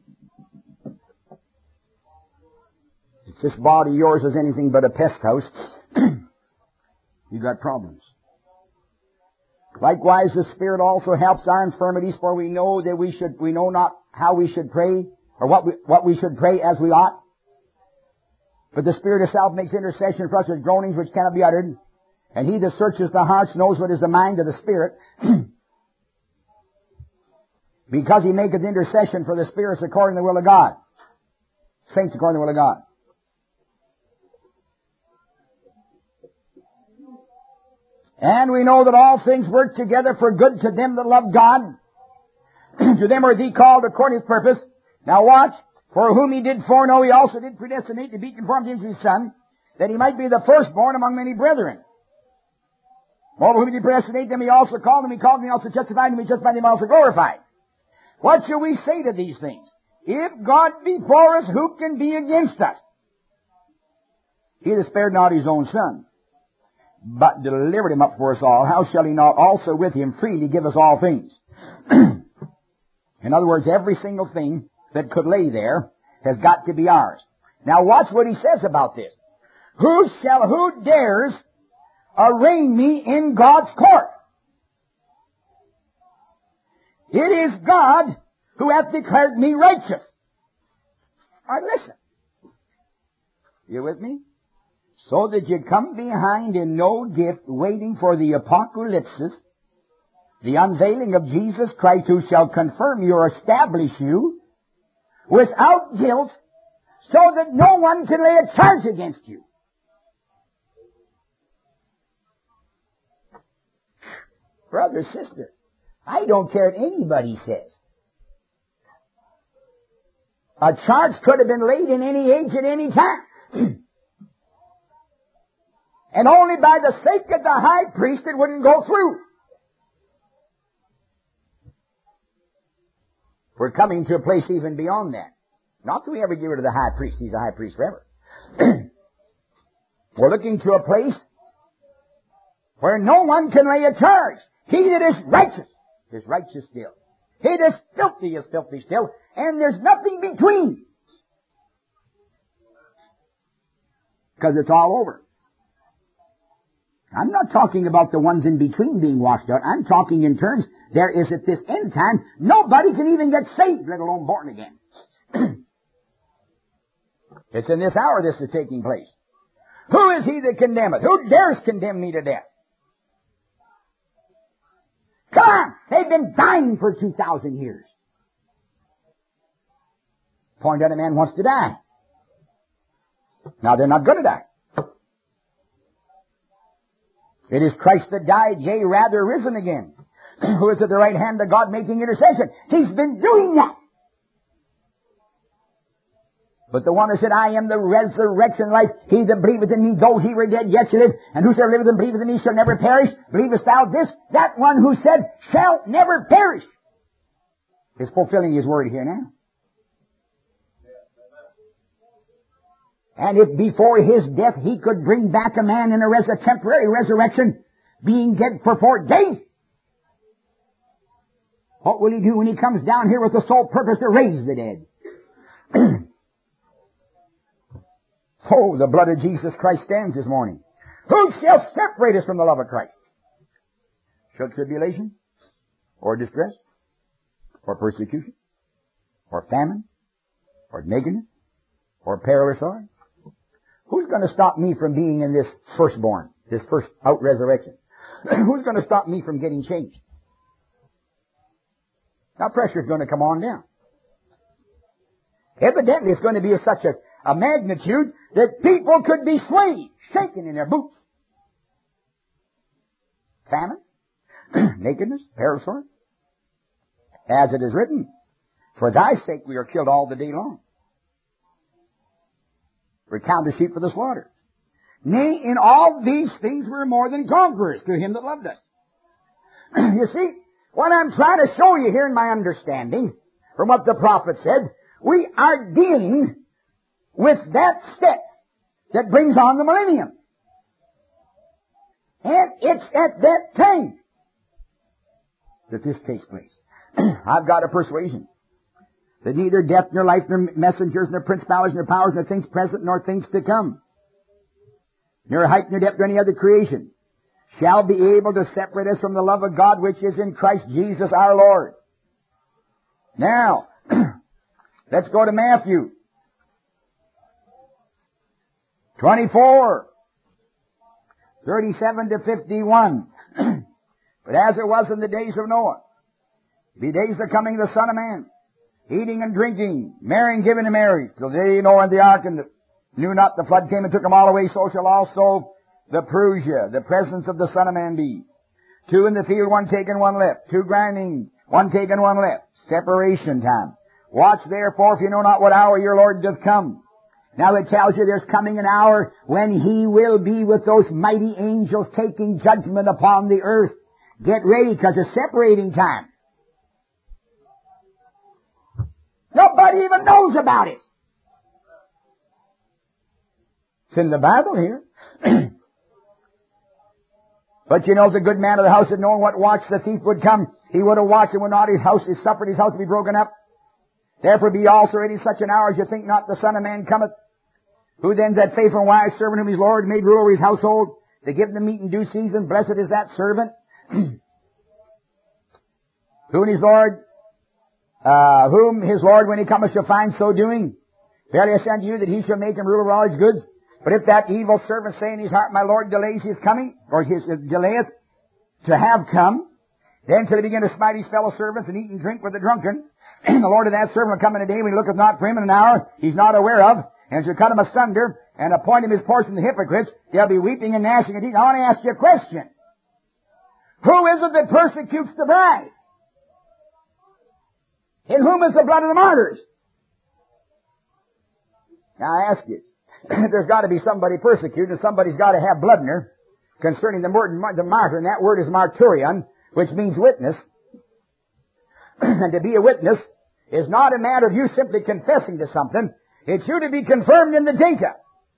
If this body of yours is anything but a pest house, you've got problems. Likewise, the Spirit also helps our infirmities, for we know that we know not how we should pray, or what we should pray as we ought. But the Spirit itself makes intercession for us with groanings which cannot be uttered. And He that searches the hearts knows what is the mind of the Spirit, because He maketh intercession for the spirits according to the will of God. Saints according to the will of God. And we know that all things work together for good to them that love God. To them are they called according to His purpose. Now watch. For whom He did foreknow, He also did predestinate to be conformed to His Son, that He might be the firstborn among many brethren. Moreover, whom He did predestinate, them He also called, them He called, them He also justified, them He justified, them He also glorified. What shall we say to these things? If God be for us, who can be against us? He that spared not His own Son, but delivered Him up for us all, how shall He not also with Him freely give us all things? In other words, every single thing that could lay there has got to be ours. Now watch what He says about this. Who dares arraign me in God's court? It is God who hath declared me righteous. All right, listen. You with me? So that you come behind in no gift, waiting for the apocalypse, the unveiling of Jesus Christ, who shall confirm you or establish you without guilt, so that no one can lay a charge against you. Brother, sister, I don't care what anybody says. A charge could have been laid in any age at any time. And only by the sake of the high priest it wouldn't go through. We're coming to a place even beyond that. Not that we ever get rid of the high priest. He's a high priest forever. We're looking to a place where no one can lay a charge. He that is righteous still. He that is filthy still. And there's nothing between. Because it's all over. I'm not talking about the ones in between being washed out. I'm talking in terms, there is at this end time, nobody can even get saved, let alone born again. It's in this hour this is taking place. Who is he that condemneth? Who dares condemn me to death? Come on! They've been dying for 2,000 years. Point out a man wants to die. Now they're not going to die. It is Christ that died, yea, rather risen again, who is at the right hand of God making intercession. He's been doing that. But the one who said, I am the resurrection and life, he that believeth in me, though he were dead, yet shall live, and whosoever liveth and believeth in me shall never perish. Believest thou this? That one who said, shall never perish, is fulfilling his word here now. And if before his death he could bring back a man in a temporary resurrection, being dead for 4 days, what will he do when he comes down here with the sole purpose to raise the dead? Oh, the blood of Jesus Christ stands this morning. Who shall separate us from the love of Christ? Shall tribulation, or distress, or persecution, or famine, or nakedness, or perilous hour? Who's going to stop me from being in this firstborn, this first out resurrection? Who's going to stop me from getting changed? Now pressure's going to come on down. Evidently it's going to be of such a magnitude that people could be swayed, shaken in their boots. Famine, nakedness, perilous sword. As it is written, for thy sake we are killed all the day long. We're counted sheep for the slaughter. Nay, in all these things we're more than conquerors through him that loved us. You see, what I'm trying to show you here in my understanding, from what the prophet said, we are dealing with that step that brings on the millennium. And it's at that time that this takes place. I've got a persuasion that neither death nor life nor messengers nor principalities nor powers nor things present nor things to come, nor height nor depth nor any other creation shall be able to separate us from the love of God which is in Christ Jesus our Lord. Now, let's go to Matthew 24, 37 to 51. But as it was in the days of Noah, be days of coming of the Son of Man, eating and drinking, marrying, giving in marriage, till the day Noah and the ark and knew not the flood came and took them all away, so shall also the Parousia, the presence of the Son of Man be. 2 in the field, 1 taken, 1 left. 2 grinding, 1 taken, 1 left. Separation time. Watch therefore, if you know not what hour your Lord doth come. Now it tells you there's coming an hour when He will be with those mighty angels taking judgment upon the earth. Get ready, because it's separating time. Nobody even knows about it. It's in the Bible here. But you know, the good man of the house had known what watch the thief would come. He would have watched, and would not his house, his supper, his house to be broken up. Therefore be also ready such an hour as you think not the Son of Man cometh. Who then's that faithful and wise servant whom his Lord made rule over his household, to give them meat in due season? Blessed is that servant. Whom his Lord when he cometh shall find so doing. Verily I say unto you that he shall make him ruler over all his goods. But if that evil servant say in his heart, my Lord delays his coming, or delayeth to have come, then shall he begin to smite his fellow servants and eat and drink with the drunken. And the Lord of that servant will come in a day when he looketh not for him in an hour he's not aware of, and shall cut him asunder, and appoint him his portion of the hypocrites. There'll be weeping and gnashing of teeth. I want to ask you a question. Who is it that persecutes the bride? In whom is the blood of the martyrs? Now I ask you, there's got to be somebody persecuted, and somebody's got to have blood in her concerning the martyr, and that word is martyrion, which means witness. And to be a witness is not a matter of you simply confessing to something. It's you to be confirmed in the data.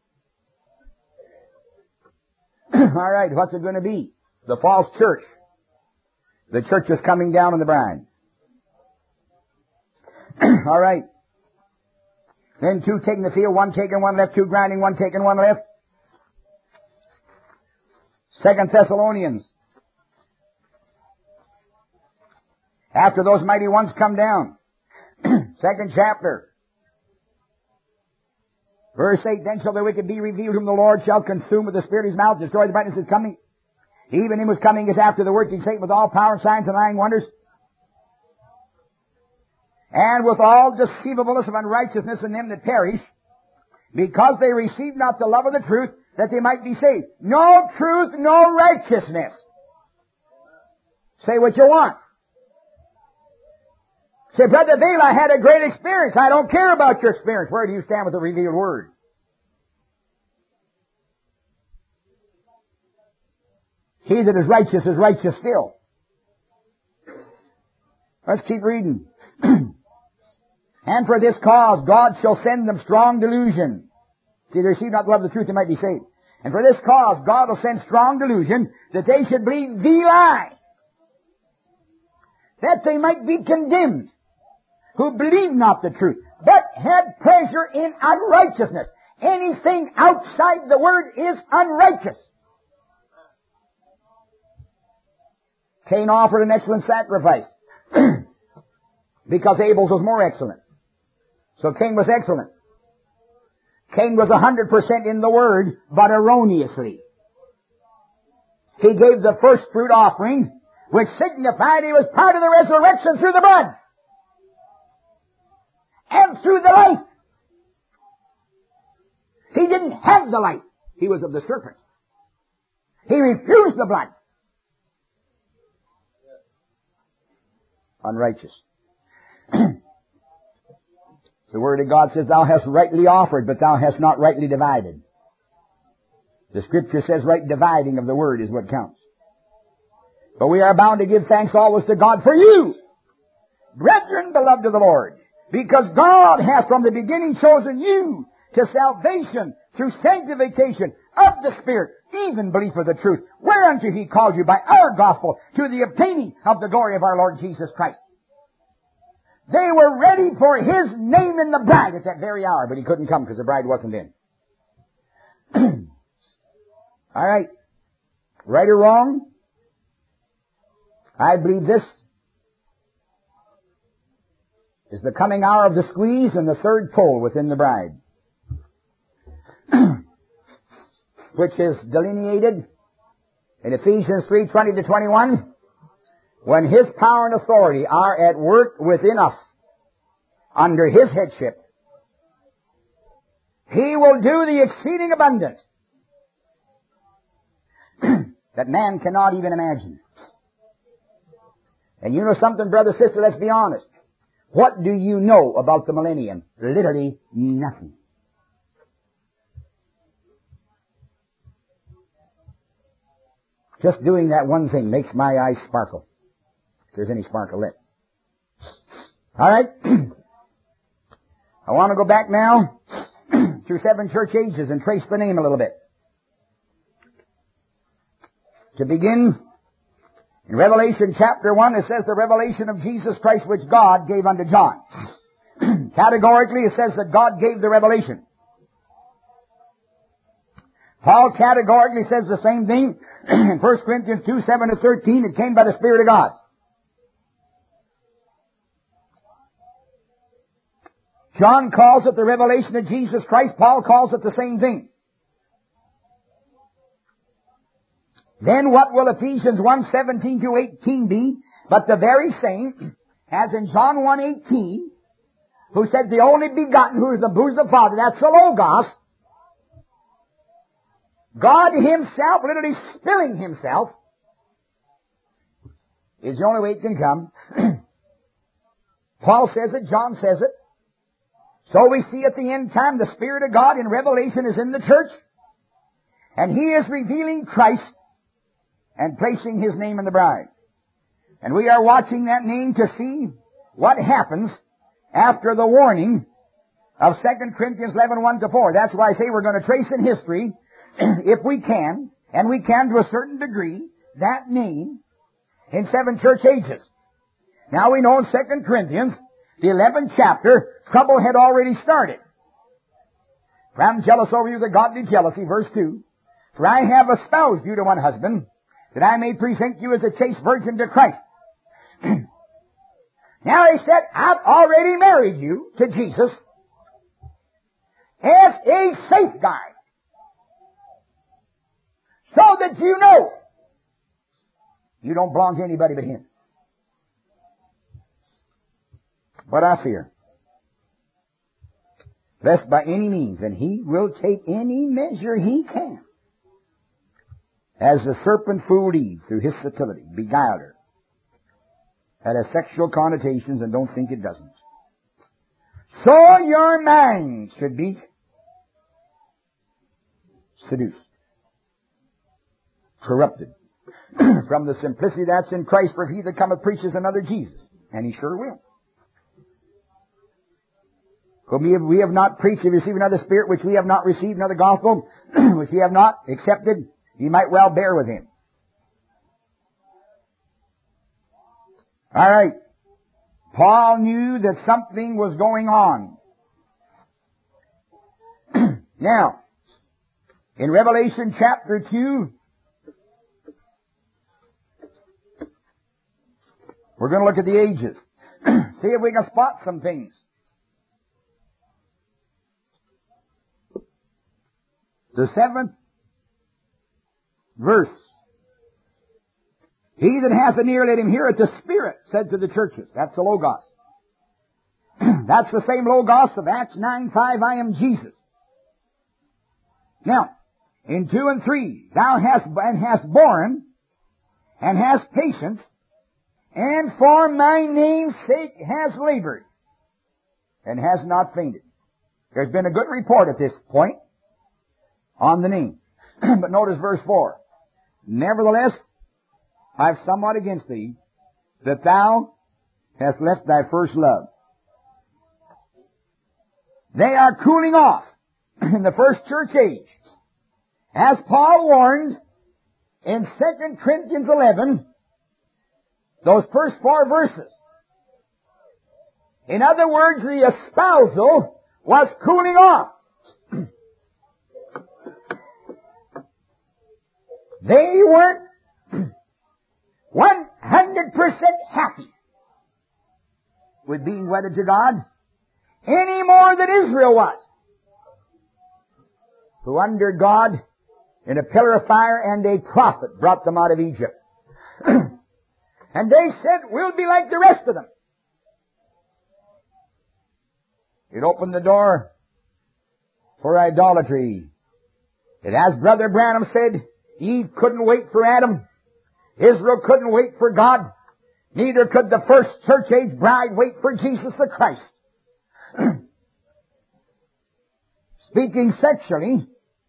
All right, what's it going to be? The false church. The church is coming down on the bride. All right. Then 2 taking the field, 1 taken, 1 left. 2 grinding, 1 taken, 1 left. 2 Thessalonians. After those mighty ones come down. 2nd chapter. Verse 8, then shall the wicked be revealed, whom the Lord shall consume with the spirit of his mouth, destroy the brightness of his coming. Even him whose coming is after the working Satan with all power and signs and lying wonders, and with all deceivableness of unrighteousness in them that perish, because they receive not the love of the truth, that they might be saved. No truth, no righteousness. Say what you want. Say, Brother Vail, I had a great experience. I don't care about your experience. Where do you stand with the revealed word? He that is righteous still. Let's keep reading. And for this cause God shall send them strong delusion. See, they receive not the love of the truth, they might be saved. And for this cause God will send strong delusion, that they should believe the lie, that they might be condemned, who believed not the truth, but had pleasure in unrighteousness. Anything outside the word is unrighteous. Cain offered an excellent sacrifice because Abel's was more excellent. So Cain was excellent. Cain was 100% in the Word, but erroneously. He gave the first fruit offering, which signified he was part of the resurrection through the blood and through the light. He didn't have the light. He was of the serpent. He refused the blood. Unrighteous. The Word of God says, thou hast rightly offered, but thou hast not rightly divided. The Scripture says right dividing of the Word is what counts. But we are bound to give thanks always to God for you, brethren, beloved of the Lord, because God hath from the beginning chosen you to salvation through sanctification of the Spirit, even belief of the truth, whereunto He called you by our gospel to the obtaining of the glory of our Lord Jesus Christ. They were ready for His name in the bride at that very hour, but He couldn't come because the bride wasn't in. All right. Right or wrong? I believe this is the coming hour of the squeeze and the third pull within the bride, which is delineated in Ephesians 3:20-21, when His power and authority are at work within us under His headship. He will do the exceeding abundant that man cannot even imagine. And you know something, brother, sister, let's be honest. What do you know about the millennium? Literally nothing. Just doing that one thing makes my eyes sparkle. If there's any sparkle left. All right. I want to go back now through 7 church ages and trace the name a little bit. To begin, in Revelation chapter 1, it says the revelation of Jesus Christ which God gave unto John. Categorically, it says that God gave the revelation. Paul categorically says the same thing in 1 Corinthians 2:7-13. It came by the Spirit of God. John calls it the revelation of Jesus Christ. Paul calls it the same thing. Then what will Ephesians 1:17-18 be? But the very same as in John 1:18, who said the only begotten, who is the Father, that's the Logos. God Himself, literally spilling Himself, is the only way it can come. Paul says it, John says it. So we see at the end time the Spirit of God in Revelation is in the church, and He is revealing Christ and placing His name in the bride. And we are watching that name to see what happens after the warning of 2 Corinthians 11:1-4. That's why I say we're going to trace in history, if we can, and we can to a certain degree, that name in 7 church ages. Now we know in 2 Corinthians, the 11th chapter, trouble had already started. For I am jealous over you, the godly jealousy, verse 2. For I have espoused you to one husband, that I may present you as a chaste virgin to Christ. Now he said, I've already married you to Jesus as a safeguard, so that you know you don't belong to anybody but Him. But I fear, lest by any means, and He will take any measure He can, as the serpent fooled Eve through his subtlety, beguiled her. That has sexual connotations, and don't think it doesn't. So your mind should be seduced, corrupted from the simplicity that's in Christ, for he that cometh preaches another Jesus. And he sure will. For we have not preached, if you receive another spirit which we have not received, another gospel which we have not accepted, you might well bear with him. All right. Paul knew that something was going on. Now, in Revelation chapter 2, we're going to look at the ages. See if we can spot some things. The 7th verse. He that hath an ear, let him hear it. The Spirit said to the churches. That's the Logos. That's the same Logos of Acts 9:5, I am Jesus. Now, in 2 and 3, thou hast borne, and hast patience, and for my name's sake has labored, and has not fainted. There's been a good report at this point on the name. But notice verse 4. Nevertheless, I have somewhat against thee, that thou hast left thy first love. They are cooling off in the first church age. As Paul warned in 2 Corinthians 11, those first 4 verses. In other words, the espousal was cooling off. They weren't 100% happy with being wedded to God any more than Israel was, who under God in a pillar of fire and a prophet brought them out of Egypt. And they said, we'll be like the rest of them. It opened the door for idolatry. And as Brother Branham said, Eve couldn't wait for Adam. Israel couldn't wait for God. Neither could the first church age bride wait for Jesus the Christ. Speaking sexually,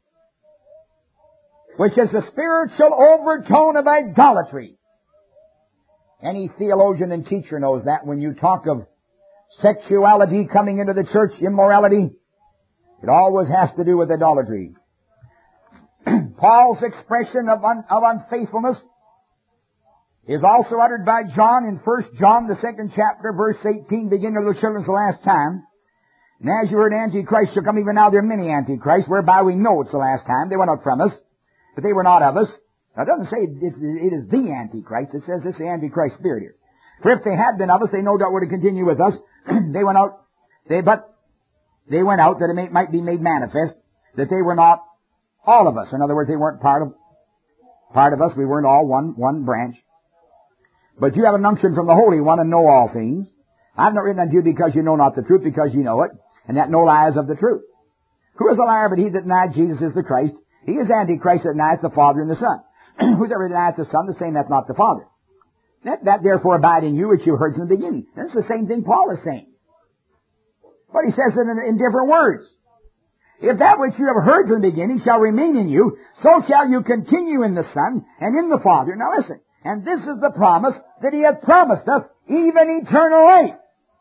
which is the spiritual overtone of idolatry. Any theologian and teacher knows that when you talk of sexuality coming into the church, immorality, it always has to do with idolatry. Paul's expression of unfaithfulness is also uttered by John in 1 John, the 2nd chapter, verse 18, beginning of the children's the last time. And as you heard, Antichrist shall come, even now there are many Antichrists, whereby we know it's the last time. They went out from us, but they were not of us. Now, it doesn't say it is the Antichrist. It says it's the Antichrist spirit here. For if they had been of us, they no doubt would have continued with us. They went out, but they went out that it might be made manifest that they were not all of us. In other words, they weren't part of us. We weren't all one branch. But you have an unction from the Holy One and know all things. I've not written unto you because you know not the truth, because you know it, and that no lie is of the truth. Who is a liar but he that denied Jesus is the Christ? He is Antichrist that denieth the Father and the Son. Whosoever denieth the Son, the same hath not the Father. That therefore abide in you, which you heard from the beginning. That's the same thing Paul is saying. But he says it in different words. If that which you have heard from the beginning shall remain in you, so shall you continue in the Son and in the Father. Now listen, and this is the promise that he hath promised us, even eternal life.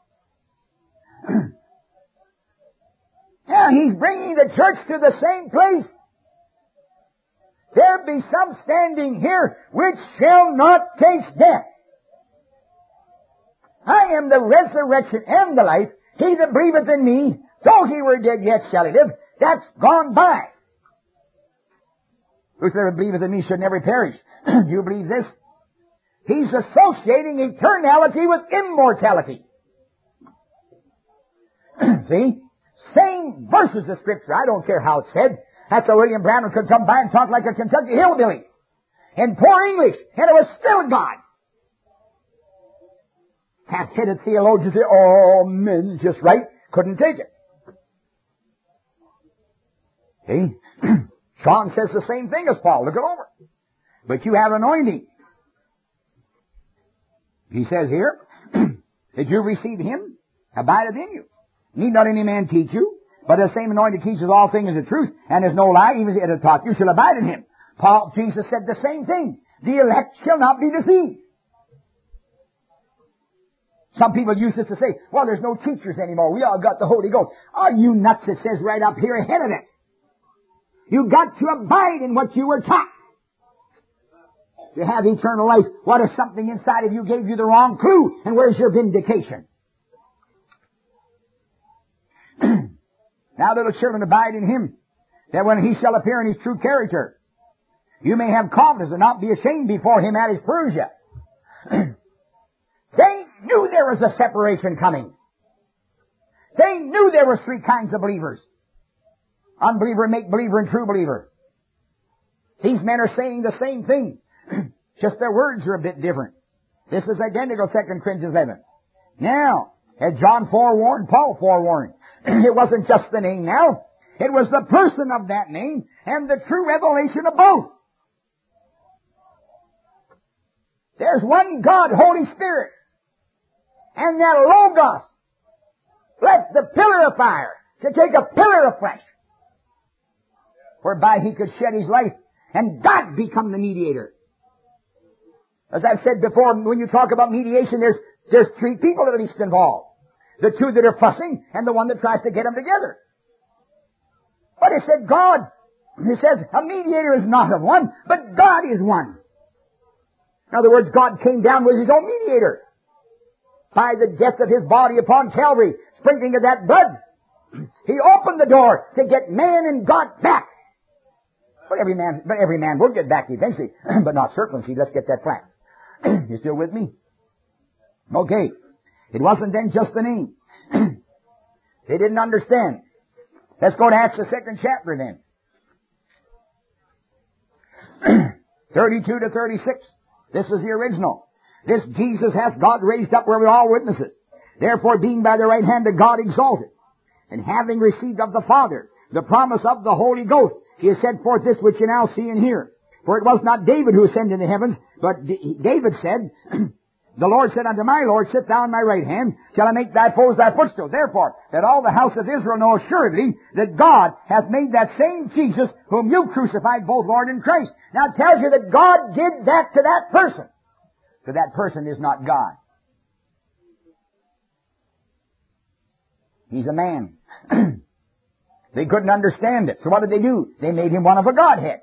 Now he's bringing the church to the same place. There be some standing here which shall not taste death. I am the resurrection and the life. He that believeth in me, though he were dead, yet shall he live. That's gone by. Whosoever believeth in me should never perish. Do you believe this? He's associating eternality with immortality. See? Same verses of Scripture. I don't care how it's said. That's why William Branham could come by and talk like a Kentucky hillbilly in poor English, and it was still God. Half-headed theologians say, oh, men's just right. Couldn't take it. See? John says the same thing as Paul. Look it over. But you have anointing. He says here, that you receive him, abideth in you. Need not any man teach you, but the same anointing teaches all things the truth, and there's no lie, even if it hath taught you, shall abide in him. Jesus said the same thing. The elect shall not be deceived. Some people use this to say, well, there's no teachers anymore. We all got the Holy Ghost. Are you nuts? It says right up here ahead of it. You got to abide in what you were taught. To have eternal life, what if something inside of you gave you the wrong clue? And where's your vindication? Now, little children, abide in him, that when he shall appear in his true character, you may have confidence and not be ashamed before him at his Perusia. They knew there was a separation coming. They knew there were three kinds of believers. Unbeliever make believer and true believer. These men are saying the same thing. Just their words are a bit different. This is identical, 2 Corinthians 11. Now, as John forewarned, Paul forewarned. It wasn't just the name now. It was the person of that name and the true revelation of both. There's one God, Holy Spirit. And that Logos left the pillar of fire to take a pillar of flesh, whereby He could shed His life and God become the mediator. As I've said before, when you talk about mediation, there's three people at least involved. The two that are fussing and the one that tries to get them together. But it said God, it says a mediator is not of one, but God is one. In other words, God came down with His own mediator. By the death of His body upon Calvary, sprinkling of that blood, He opened the door to get man and God back. But every man will get back eventually, but not circumcision. Let's get that flat. You still with me? Okay. It wasn't then just the name. They didn't understand. Let's go to Acts the 2nd chapter then. 32 to 36. This is the original. This Jesus hath God raised up where we are all witnesses. Therefore, being by the right hand of God exalted, and having received of the Father the promise of the Holy Ghost, He has sent forth this which you now see and hear. For it was not David who ascended into the heavens, but David said, the Lord said unto my Lord, sit thou on my right hand, till I make thy foes thy footstool. Therefore, that all the house of Israel know assuredly that God hath made that same Jesus, whom you crucified, both Lord and Christ. Now it tells you that God did that to that person. So that person is not God. He's a man. They couldn't understand it. So what did they do? They made Him one of a Godhead.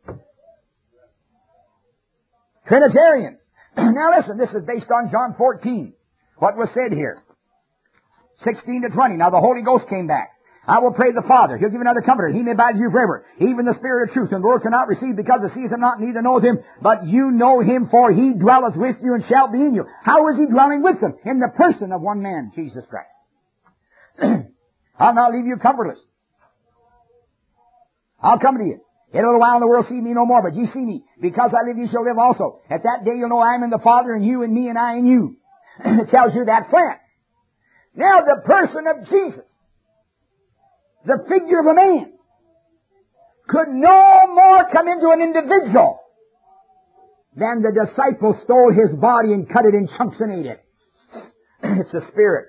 Trinitarians. Now listen, this is based on John 14. What was said here? 16 to 20. Now the Holy Ghost came back. I will pray the Father. He'll give another Comforter. He may abide with you forever. Even the Spirit of truth, and the world cannot receive because it sees Him not, neither knows Him. But you know Him, for He dwelleth with you and shall be in you. How is He dwelling with them? In the person of one man, Jesus Christ. I'll not leave you comfortless. I'll come to you. In a little while the world see me no more, but ye see me. Because I live, you shall live also. At that day you'll know I am in the Father, and you in me, and I in you. It tells you that flat. Now the person of Jesus, the figure of a man, could no more come into an individual than the disciple stole His body and cut it in chunks and ate it. It's a spirit.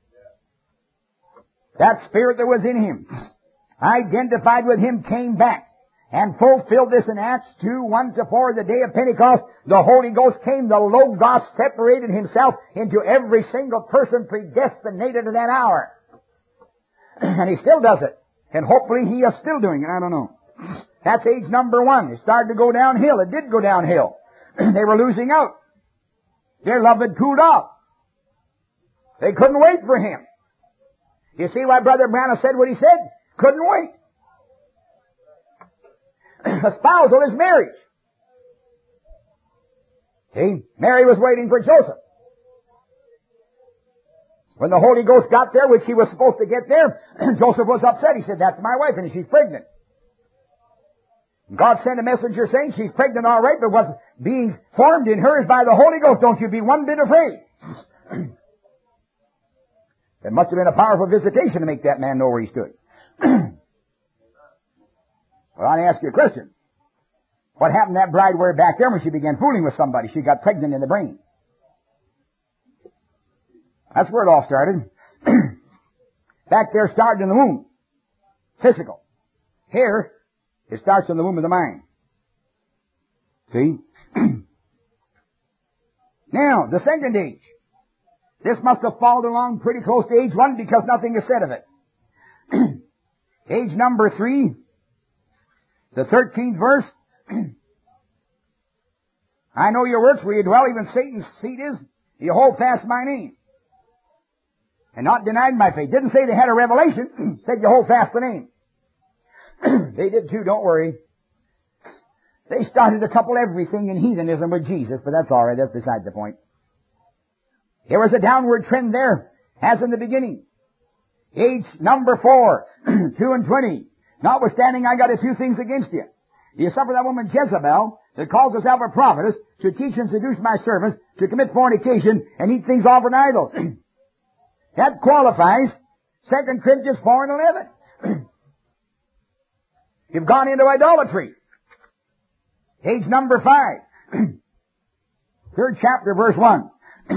That spirit that was in Him, identified with Him, came back and fulfilled this in Acts 2, 1 to 4, the day of Pentecost. The Holy Ghost came, the Logos separated Himself into every single person predestinated to that hour. And He still does it. And hopefully He is still doing it. I don't know. That's age number 1. It started to go downhill. It did go downhill. They were losing out. Their love had cooled off. They couldn't wait for Him. You see why Brother Branham said what he said? Couldn't wait. Espousal is marriage. See? Mary was waiting for Joseph. When the Holy Ghost got there, which He was supposed to get there, Joseph was upset. He said, that's my wife, and she's pregnant. God sent a messenger saying, she's pregnant all right, but what's being formed in her is by the Holy Ghost. Don't you be one bit afraid. It must have been a powerful visitation to make that man know where he stood. Well, I ask you a question. What happened to that bride way back there when she began fooling with somebody? She got pregnant in the brain. That's where it all started. Back there started in the womb. Physical. Here, it starts in the womb of the mind. See? Now, the second age. This must have followed along pretty close to age 1 because nothing is said of it. Age number 3, the 13th verse. I know your works where you dwell, even Satan's seat is. You hold fast my name. And not denied my faith. Didn't say they had a revelation. Said you hold fast the name. They did too, don't worry. They started to couple everything in heathenism with Jesus, but that's all right. That's beside the point. There was a downward trend there, as in the beginning. Age number 4, 2 and 20. Notwithstanding, I got a few things against you. You suffer that woman Jezebel, that calls herself a prophetess, to teach and seduce my servants, to commit fornication, and eat things offered to idols. That qualifies 2 Corinthians 4 and 11. You've gone into idolatry. Page number 5. 3rd chapter, verse 1.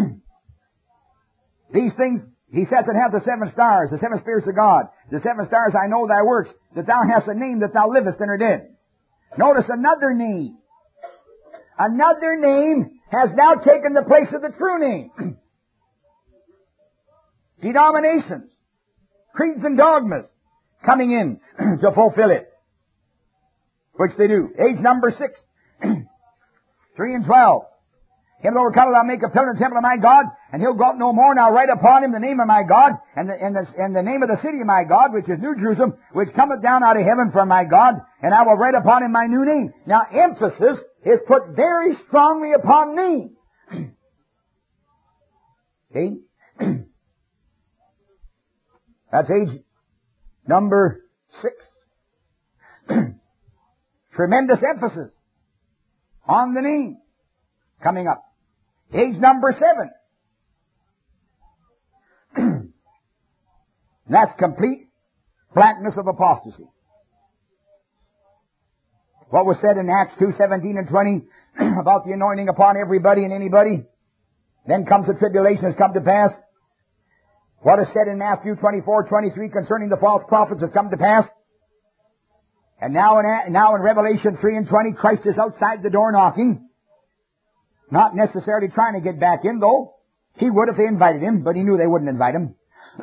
These things he saith that hath the 7 stars, the 7 spirits of God. The 7 stars, I know thy works, that thou hast a name, that thou livest and art dead. Notice another name. Another name has now taken the place of the true name. Denominations, creeds and dogmas coming in to fulfill it. Which they do. Age number 6. 3 and 12. Him that overcometh, I'll make a pillar in the temple of my God, and he'll go up no more, and I'll write upon him the name of my God, and the name of the city of my God, which is New Jerusalem, which cometh down out of heaven from my God, and I will write upon him my new name. Now, emphasis is put very strongly upon name. See? That's age number 6. Tremendous emphasis on the name coming up. Age number 7. That's complete blackness of apostasy. What was said in Acts 2:17 and 20 about the anointing upon everybody and anybody. Then comes the tribulation has come to pass. What is said in Matthew 24:23 concerning the false prophets has come to pass. And now in Revelation 3 and 20, Christ is outside the door knocking. Not necessarily trying to get back in, though. He would if they invited him, but he knew they wouldn't invite him.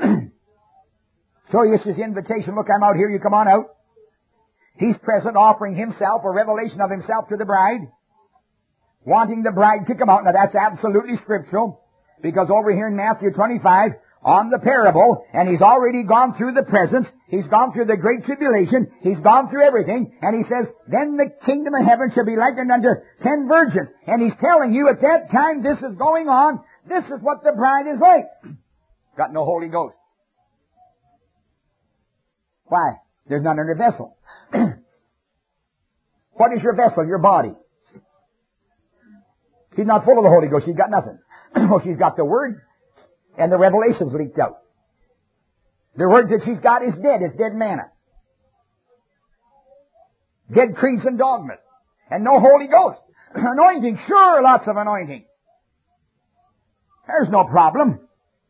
So it's his invitation. Look, I'm out here. You come on out. He's present, offering himself, a revelation of himself to the bride, wanting the bride to come out. Now, that's absolutely scriptural, because over here in Matthew 25, on the parable, and he's already gone through the present, he's gone through the great tribulation, he's gone through everything, and he says, then the kingdom of heaven shall be likened unto 10 virgins. And he's telling you at that time this is going on, this is what the bride is like. Got no Holy Ghost. Why? There's none in her vessel. What is your vessel? Your body. She's not full of the Holy Ghost, she's got nothing. Oh, she's got the Word, and the revelation's leaked out. The word that she's got is dead. It's dead manna. Dead creeds and dogmas. And no Holy Ghost. Anointing. Sure, lots of anointing. There's no problem.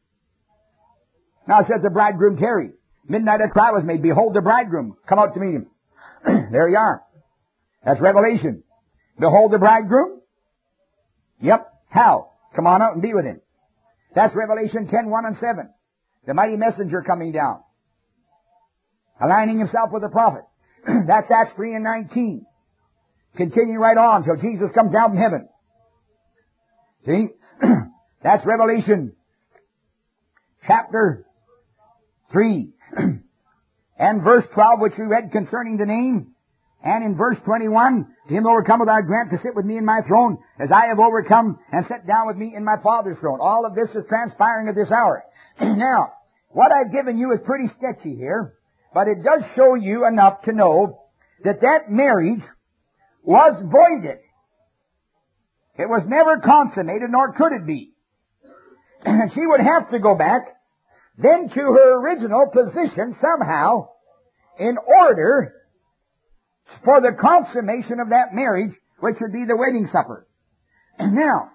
Now says the bridegroom tarry. Midnight a cry was made. Behold the bridegroom. Come out to meet him. There you are. That's Revelation. Behold the bridegroom. Yep. How? Come on out and be with him. That's Revelation 10:1 and 7. The mighty messenger coming down. Aligning himself with the prophet. That's Acts 3 and 19. Continue right on till Jesus comes down from heaven. See? That's Revelation chapter 3 and verse 12, which we read concerning the name. And in verse 21, to him that overcometh I grant to sit with me in my throne, as I have overcome and sat down with me in my Father's throne. All of this is transpiring at this hour. Now, what I've given you is pretty sketchy here, but it does show you enough to know that that marriage was voided. It was never consummated, nor could it be. And she would have to go back then to her original position somehow in order for the consummation of that marriage, which would be the wedding supper. And now,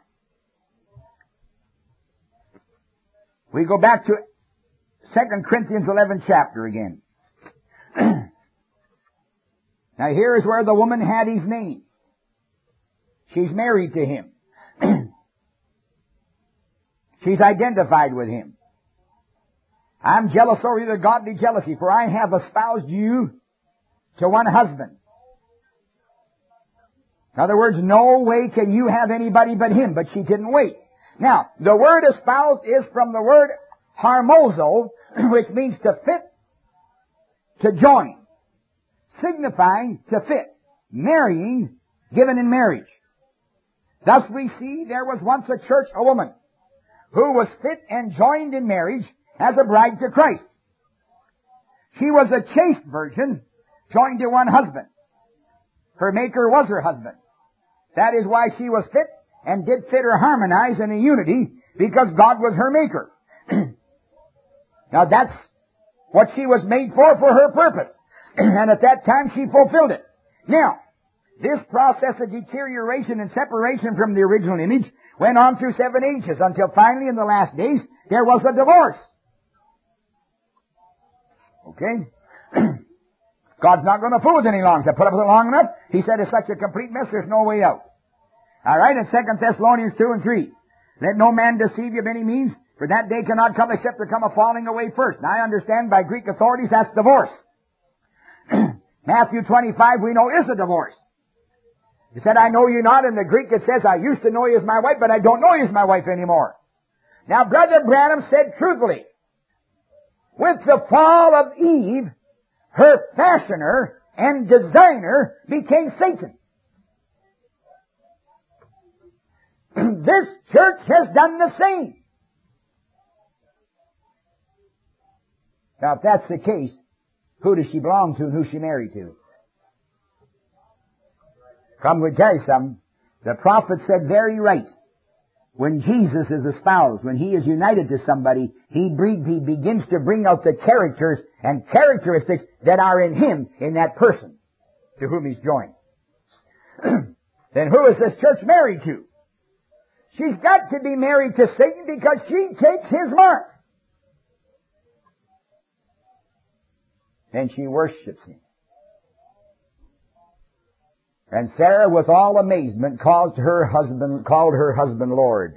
we go back to 2 Corinthians 11 chapter again. Now here is where the woman had his name. She's married to him. She's identified with him. I'm jealous over you, the godly jealousy, for I have espoused you to one husband. In other words, no way can you have anybody but him, but she didn't wait. Now, the word espoused is from the word harmozo, which means to fit, to join, signifying to fit, marrying, given in marriage. Thus we see there was once a church, a woman, who was fit and joined in marriage as a bride to Christ. She was a chaste virgin, joined to one husband. Her Maker was her husband. That is why she was fit and did fit or harmonize in a unity, because God was her Maker. Now that's what she was made for her purpose. And at that time she fulfilled it. Now, this process of deterioration and separation from the original image went on through 7 ages until finally in the last days there was a divorce. Okay? God's not going to fool with it any longer. He put up with it long enough. He said it's such a complete mess, there's no way out. Alright, in 2 Thessalonians 2 and 3. Let no man deceive you of any means, for that day cannot come except there come a falling away first. Now I understand by Greek authorities that's divorce. Matthew 25 we know is a divorce. He said, I know you not. In the Greek it says, I used to know you as my wife, but I don't know you as my wife anymore. Now Brother Branham said truthfully, with the fall of Eve, her fashioner and designer became Satan. This church has done the same. Now if that's the case, who does she belong to and who's she married to? Come, we tell you something. The prophet said very right. When Jesus is espoused, when he is united to somebody, he begins to bring out the characters and characteristics that are in him, in that person to whom he's joined. Then who is this church married to? She's got to be married to Satan because she takes his mark. And she worships him. And Sarah, with all amazement, called her husband Lord.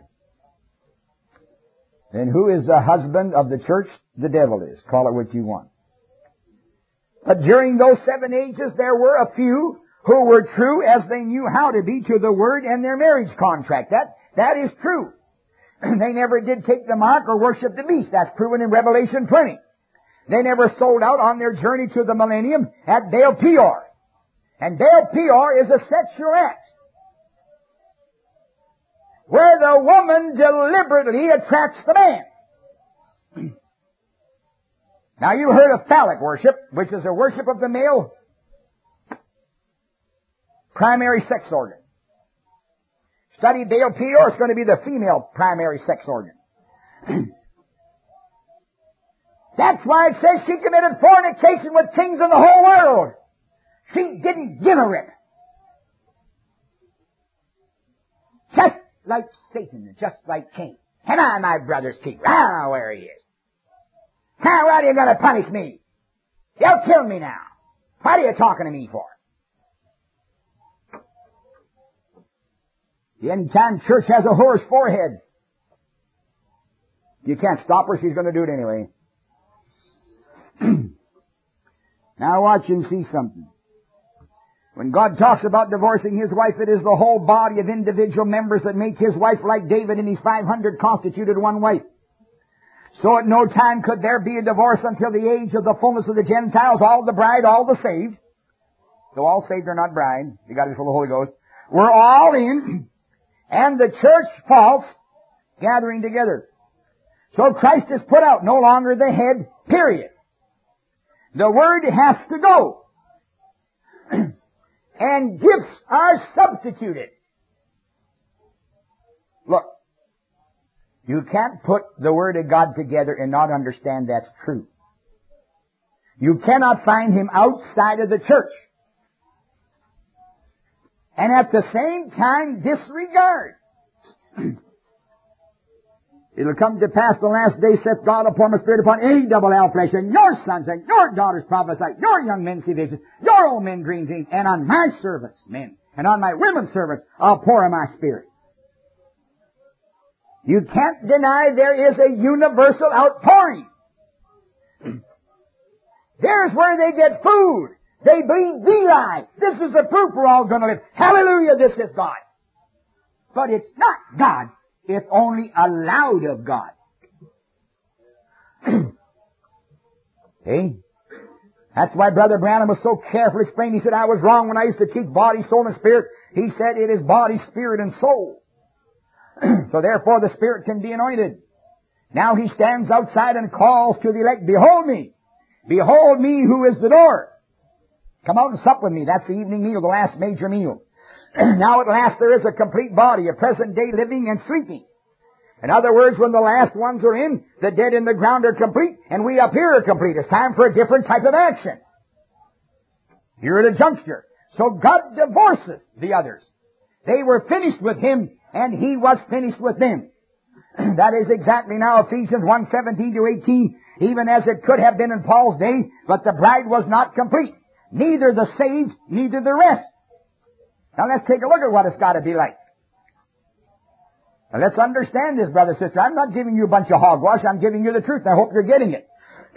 Then who is the husband of the church? The devil is. Call it what you want. But during those 7 ages, there were a few who were true as they knew how to be to the word and their marriage contract. That is true. They never did take the mark or worship the beast. That's proven in Revelation 20. They never sold out on their journey to the millennium at Baal Peor. And Baal Peor is a sexual act where the woman deliberately attracts the man. Now you heard of phallic worship, which is a worship of the male primary sex organ. Study Baal Peor, it's going to be the female primary sex organ. That's why it says she committed fornication with kings in the whole world. She didn't give a rip. Just like Satan, just like Cain. Come on, my brother's keeper. Ah, where he is. How are you going to punish me? You'll kill me now. What are you talking to me for? The end time church has a whore's forehead. You can't stop her, she's going to do it anyway. Now watch and see something. When God talks about divorcing his wife, it is the whole body of individual members that make his wife like David and his 500 constituted one wife. So at no time could there be a divorce until the age of the fullness of the Gentiles, all the bride, all the saved. Though all saved are not bride, you got to be full of the Holy Ghost. We're all in, and the church false, gathering together. So Christ is put out, no longer the head, period. The word has to go. And gifts are substituted. Look, you can't put the Word of God together and not understand that's true. You cannot find Him outside of the church. And at the same time disregard. It'll come to pass the last day, saith God, upon my spirit, upon any double L flesh, and your sons and your daughters prophesy, your young men see visions, your old men dream dreams, and on my servants, men, and on my women servants, I'll pour in my spirit. You can't deny there is a universal outpouring. There's where they get food. They breathe the life. This is the proof we're all going to live. Hallelujah, this is God. But it's not God. It's only allowed of God. See? That's why Brother Branham was so careful to explain. He said, I was wrong when I used to teach body, soul, and spirit. He said it is body, spirit, and soul. So therefore the spirit can be anointed. Now he stands outside and calls to the elect, behold me who is the door. Come out and sup with me. That's the evening meal, the last major meal. Now at last there is a complete body, a present day living and sleeping. In other words, when the last ones are in, the dead in the ground are complete, and we up here are complete. It's time for a different type of action. You're at a juncture. So God divorces the others. They were finished with Him, and He was finished with them. That is exactly now Ephesians 1:17-18, even as it could have been in Paul's day, but the bride was not complete. Neither the saved, neither the rest. Now let's take a look at what it's got to be like. Now let's understand this, brother, sister. I'm not giving you a bunch of hogwash. I'm giving you the truth. I hope you're getting it.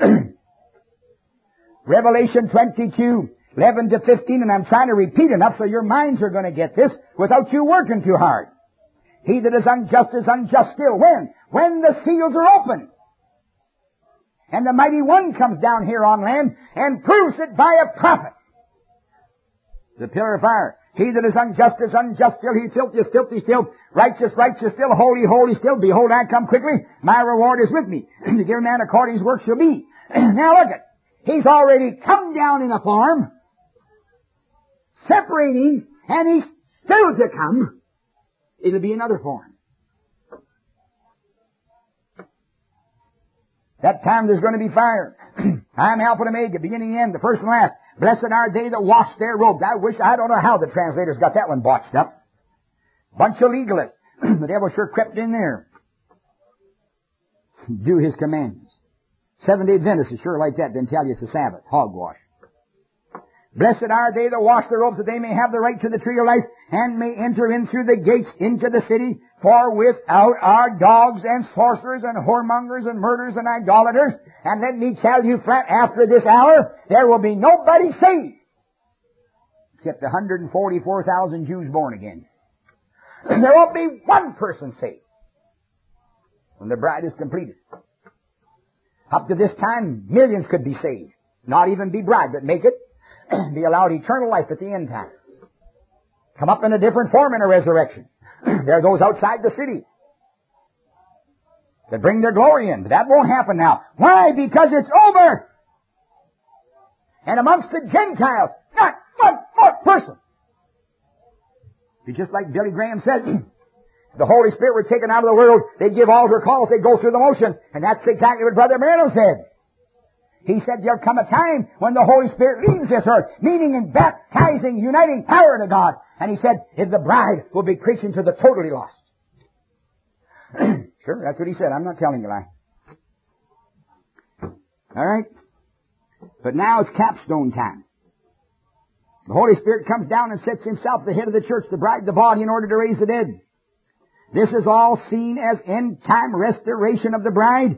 Revelation 22:11-15, and I'm trying to repeat enough so your minds are going to get this without you working too hard. He that is unjust still. When? When the seals are opened. And the mighty one comes down here on land and proves it by a prophet. The pillar of fire. He that is unjust still. He filthy still. Righteous still. Holy still. Behold, I come quickly. My reward is with me. To give a man according to his work shall be. Now look it. He's already come down in a form, separating, and he's still to come. It'll be another form. That time there's going to be fire. I'm Alpha and Omega, beginning and end, the first and last. Blessed are they that wash their robes. I don't know how the translators got that one botched up. Bunch of legalists. The devil sure crept in there. Do his commands. Seventh-day Adventists is sure like that, then tell you it's the Sabbath. Hogwash. Blessed are they that wash their robes, that they may have the right to the tree of life, and may enter in through the gates into the city. For without are dogs and sorcerers and whoremongers and murderers and idolaters. And let me tell you flat, after this hour, there will be nobody saved. Except 144,000 Jews born again. There won't be one person saved when the bride is completed. Up to this time, millions could be saved. Not even be bride, but make it. Be allowed eternal life at the end time. Come up in a different form in a resurrection. There are those outside the city that bring their glory in. But that won't happen now. Why? Because it's over. And amongst the Gentiles, not one more person. Be just like Billy Graham said, the Holy Spirit were taken out of the world. They'd give altar calls. They'd go through the motions. And that's exactly what Brother Branham said. He said there'll come a time when the Holy Spirit leaves this earth, meaning in baptizing, uniting power to God. And he said, if the bride will be preaching to the totally lost. Sure, that's what he said. I'm not telling you a lie. All right? But now it's capstone time. The Holy Spirit comes down and sets Himself the head of the church, the bride, the body, in order to raise the dead. This is all seen as end-time restoration of the bride.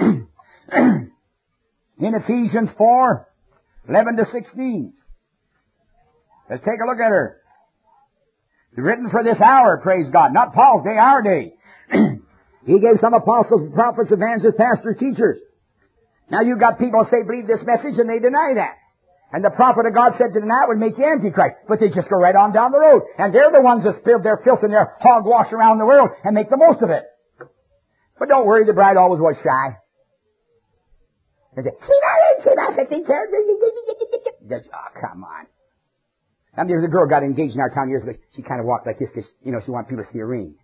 In Ephesians 4:11-16. Let's take a look at her. Written for this hour, praise God. Not Paul's day, our day. He gave some apostles, prophets, evangelists, pastors, teachers. Now you've got people say believe this message and they deny that. And the prophet of God said to deny it would make you Antichrist. But they just go right on down the road. And they're the ones that spill their filth and their hogwash around the world and make the most of it. But don't worry, the bride always was shy. And say, oh, come on. I mean, there's a girl got engaged in our town years ago. She kind of walked like this because, she wanted people to see a ring.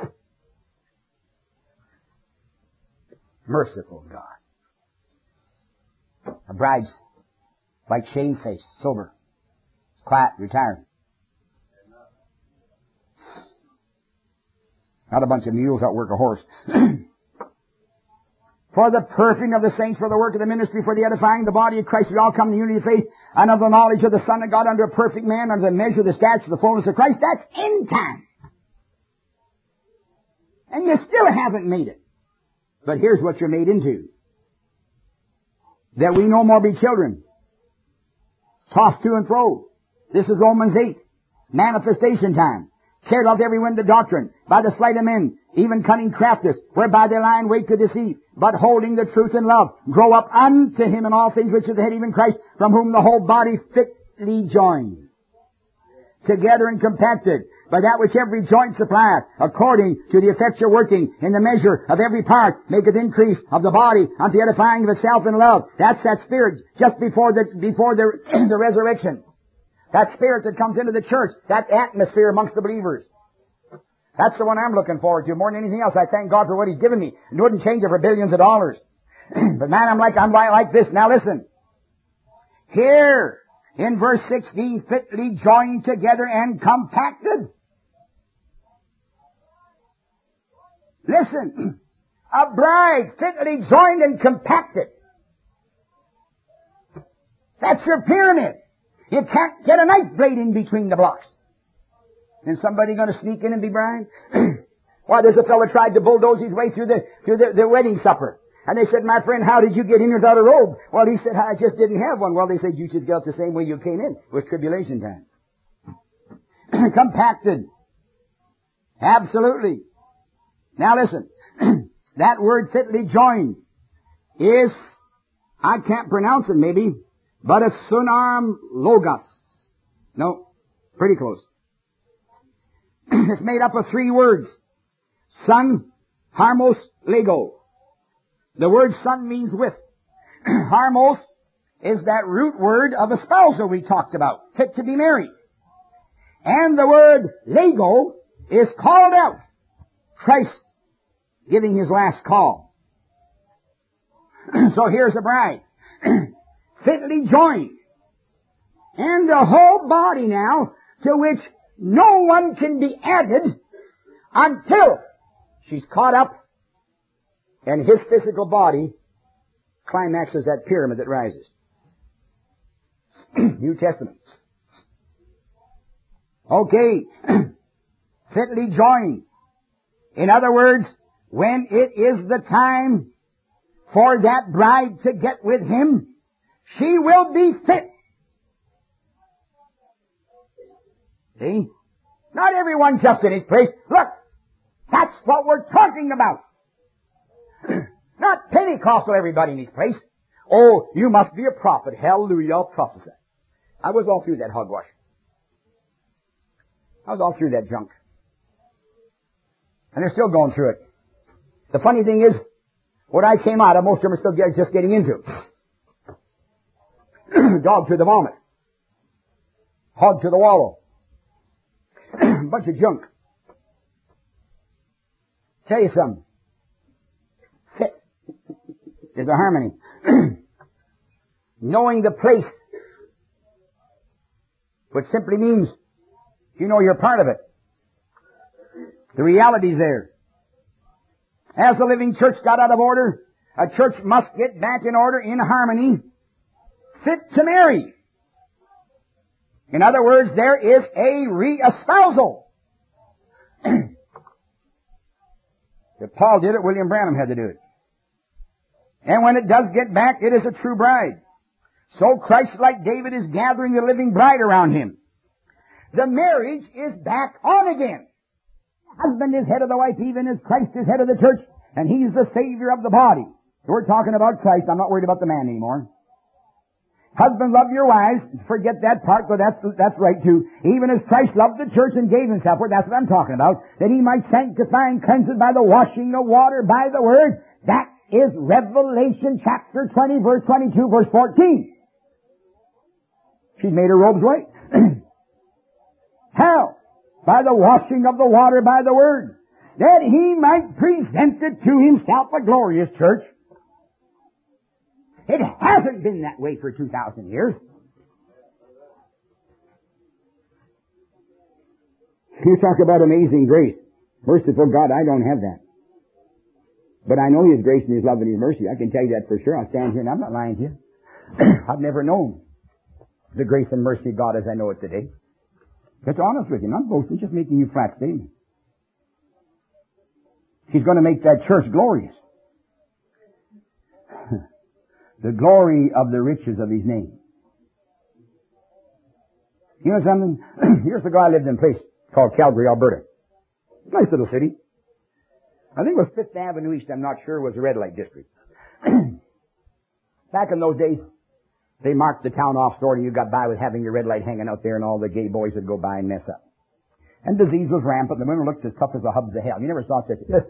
Merciful God. A bride's like shamefaced, sober, quiet, retired. Not a bunch of mules that work a horse. For the perfecting of the saints, for the work of the ministry, for the edifying the body of Christ, we all come in the unity of faith and of the knowledge of the Son of God, under a perfect man, under the measure of the stature of the fullness of Christ. That's end time. And you still haven't made it. But here's what you're made into. That we no more be children, tossed to and fro. This is Romans 8. Manifestation time. Carried off every wind of doctrine, by the sleight of men, even cunning craftiness, whereby they lie in wait to deceive, but holding the truth in love, grow up unto Him in all things, which is the head, even Christ, from whom the whole body fitly joined, together and compacted, by that which every joint supplieth, according to the effectual working in the measure of every part, maketh increase of the body unto the edifying of itself in love. That's that spirit just before the resurrection. That spirit that comes into the church, that atmosphere amongst the believers. That's the one I'm looking forward to more than anything else. I thank God for what He's given me. And wouldn't change it for billions of dollars. But man, I'm like this. Now listen. Here, in verse 16, fitly joined together and compacted. Listen. A bride fitly joined and compacted. That's your pyramid. You can't get a knife blade in between the blocks. Is somebody going to sneak in and be bride? Why, there's a fellow tried to bulldoze his way through the wedding supper. And they said, my friend, how did you get in without a robe? Well, he said, I just didn't have one. Well, they said, you should get out the same way you came in. It was tribulation time. Compacted. Absolutely. Now listen. That word fitly joined is, I can't pronounce it maybe, but a sunarm logos. No, pretty close. It's made up of 3 words. Sun, harmos, lego. The word sun means with. Harmos is that root word of espousal we talked about, fit to be married. And the word lego is called out. Christ giving His last call. So here's a bride. Fitly joined. And the whole body now, to which no one can be added until she's caught up and His physical body climaxes that pyramid that rises. New Testament. Okay. Fitly joined. In other words, when it is the time for that bride to get with Him, she will be fit. See? Not everyone just in his place. Look, that's what we're talking about. Not Pentecostal everybody in his place. Oh, you must be a prophet. Hallelujah, I'll prophesy. I was all through that hogwash. I was all through that junk. And they're still going through it. The funny thing is, what I came out of, most of them are still just getting into. Dog to the vomit. Hog to the wallow. Bunch of junk. Tell you something. Fit is a harmony. Knowing the place, which simply means you know you're part of it. The reality's there. As the living church got out of order, a church must get back in order, in harmony, fit to marry. In other words, there is a re-espousal. If Paul did it, William Branham had to do it. And when it does get back, it is a true bride. So Christ, like David, is gathering the living bride around Him. The marriage is back on again. Husband is head of the wife, even as Christ is head of the church, and He's the Savior of the body. We're talking about Christ. I'm not worried about the man anymore. Husband, love your wives. Forget that part, but that's right too. Even as Christ loved the church and gave Himself for it, that's what I'm talking about. That He might sanctify and cleanse it by the washing of water, by the Word. That is Revelation chapter 20, verse 22, verse 14. She's made her robes white. How? By the washing of the water, by the Word. That He might present it to Himself a glorious church. It hasn't been that way for 2,000 years. You talk about amazing grace. Merciful God, I don't have that. But I know His grace and His love and His mercy. I can tell you that for sure. I'll stand here and I'm not lying to you. I've never known the grace and mercy of God as I know it today. That's honest with you. Not boasting, just making you flat statements. He's going to make that church glorious. The glory of the riches of His name. You know something? Years ago I lived in a place called Calgary, Alberta. Nice little city. I think it was 5th Avenue East, I'm not sure, was a red light district. Back in those days, they marked the town off store and you got by with having your red light hanging out there and all the gay boys would go by and mess up. And disease was rampant and the women looked as tough as the hubs of hell. You never saw such a...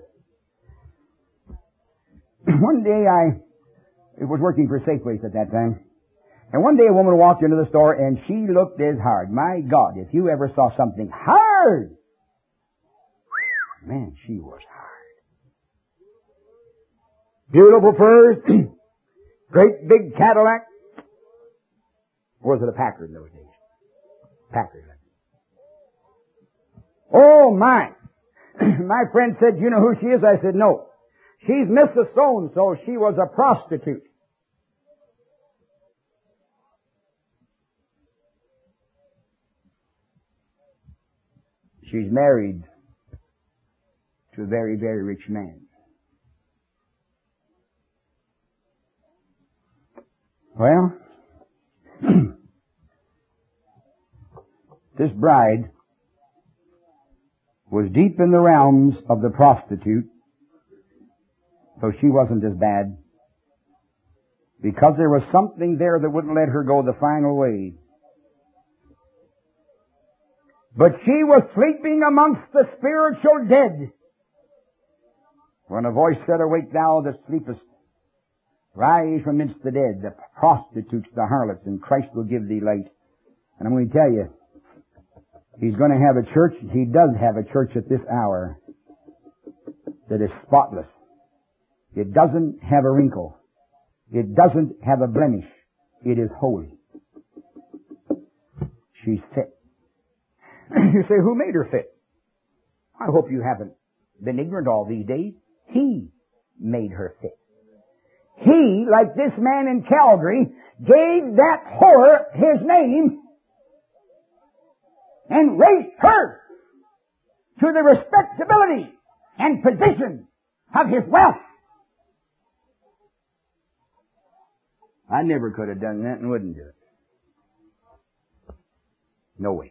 One day I was working for Safeways at that time. And one day a woman walked into the store and she looked as hard. My God, if you ever saw something hard, man, she was hard. Beautiful furs, great big Cadillac. Or was it a Packard in those days? Packard. Oh my. My friend said, you know who she is? I said, no. She's Mrs. So-and-so. She was a prostitute. She's married to a very, very rich man. Well, this bride was deep in the realms of the prostitute, so she wasn't as bad, because there was something there that wouldn't let her go the final way. But she was sleeping amongst the spiritual dead, when a voice said, "Awake thou that sleepest, rise from amidst the dead," the prostitutes, the harlots, and Christ will give thee light. And I'm going to tell you, He's going to have a church. He does have a church at this hour that is spotless. It doesn't have a wrinkle. It doesn't have a blemish. It is holy. She's fit. You say, who made her fit? I hope you haven't been ignorant all these days. He made her fit. He, like this man in Calgary, gave that whore his name and raised her to the respectability and position of his wealth. I never could have done that and wouldn't do it. No way.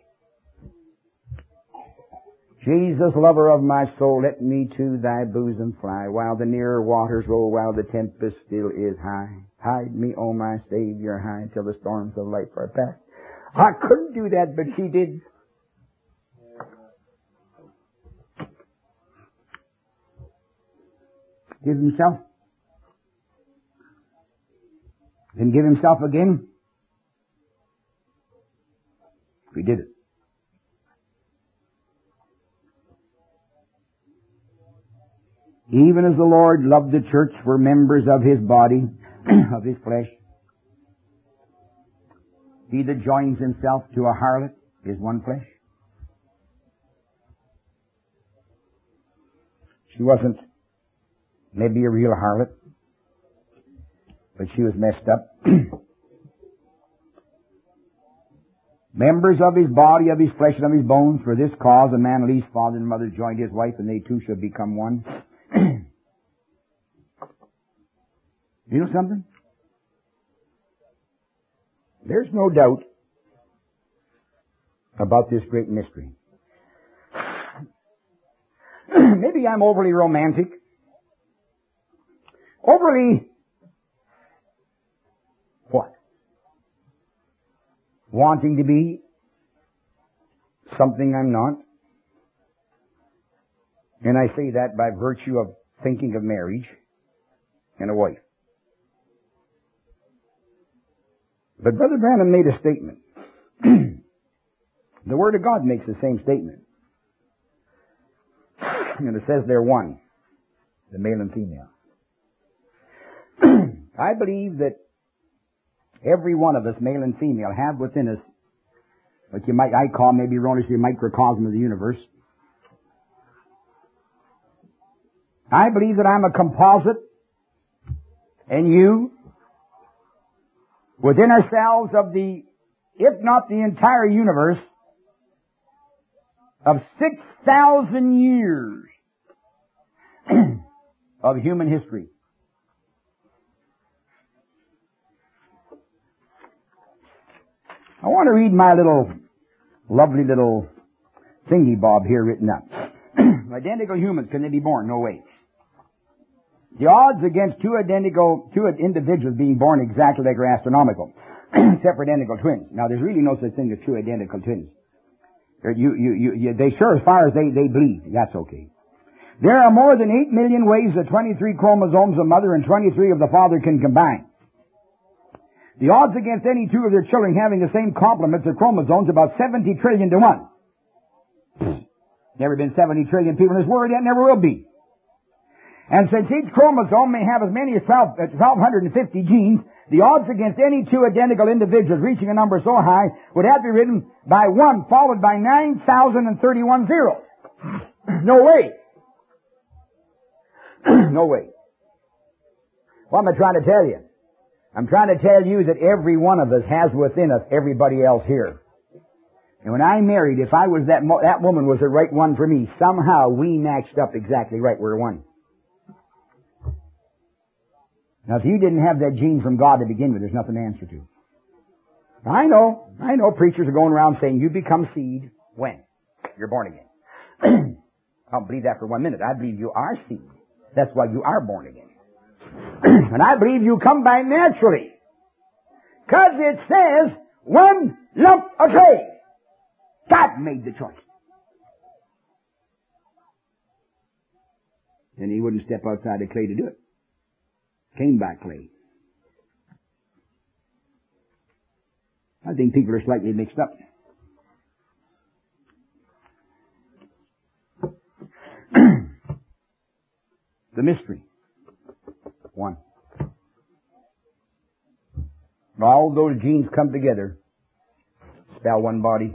Jesus, lover of my soul, let me to thy bosom fly, while the nearer waters roll, while the tempest still is high. Hide me, O my Savior, high, till the storms of life are past. I couldn't do that, but she did. Give himself. Then give himself again. We did it. Even as the Lord loved the church, we're members of His body, of His flesh. He that joins himself to a harlot is one flesh. She wasn't maybe a real harlot, but she was messed up. Members of His body, of His flesh, and of His bones, for this cause a man leaves father and mother, joined his wife, and they two shall become one. You know something? There's no doubt about this great mystery. Maybe I'm overly romantic. Overly what? Wanting to be something I'm not. And I say that by virtue of thinking of marriage and a wife. But Brother Branham made a statement. The Word of God makes the same statement. And it says they're one, the male and female. I believe that every one of us, male and female, have within us what I call maybe erroneously a microcosm of the universe. I believe that I'm a composite, and you, within ourselves of the, if not the entire universe, of 6,000 years of human history. I want to read my lovely little thingy bob here written up. Identical humans, can they be born? No way. The odds against two individuals being born exactly like are astronomical, except for identical twins. Now, there's really no such thing as two identical twins. They sure, as far as they bleed, that's okay. There are more than 8 million ways that 23 chromosomes of mother and 23 of the father can combine. The odds against any two of their children having the same complements of chromosomes about 70 trillion to 1. Never been 70 trillion people in this world yet, never will be. And since each chromosome may have as many as 1,250 genes, the odds against any two identical individuals reaching a number so high would have to be written by 1 followed by 9,031 zeros. No way. No way. What am I trying to tell you? I'm trying to tell you that every one of us has within us everybody else here. And when I married, if I was that woman was the right one for me, somehow we matched up exactly right. We're one. Now, if you didn't have that gene from God to begin with, there's nothing to answer to. I know preachers are going around saying you become seed when you're born again. I don't believe that for 1 minute. I believe you are seed. That's why you are born again. And I believe you come by naturally. Because it says, one lump of clay. God made the choice. And He wouldn't step outside the clay to do it. Came by clay. I think people are slightly mixed up. The mystery. One. All those genes come together, spell one body.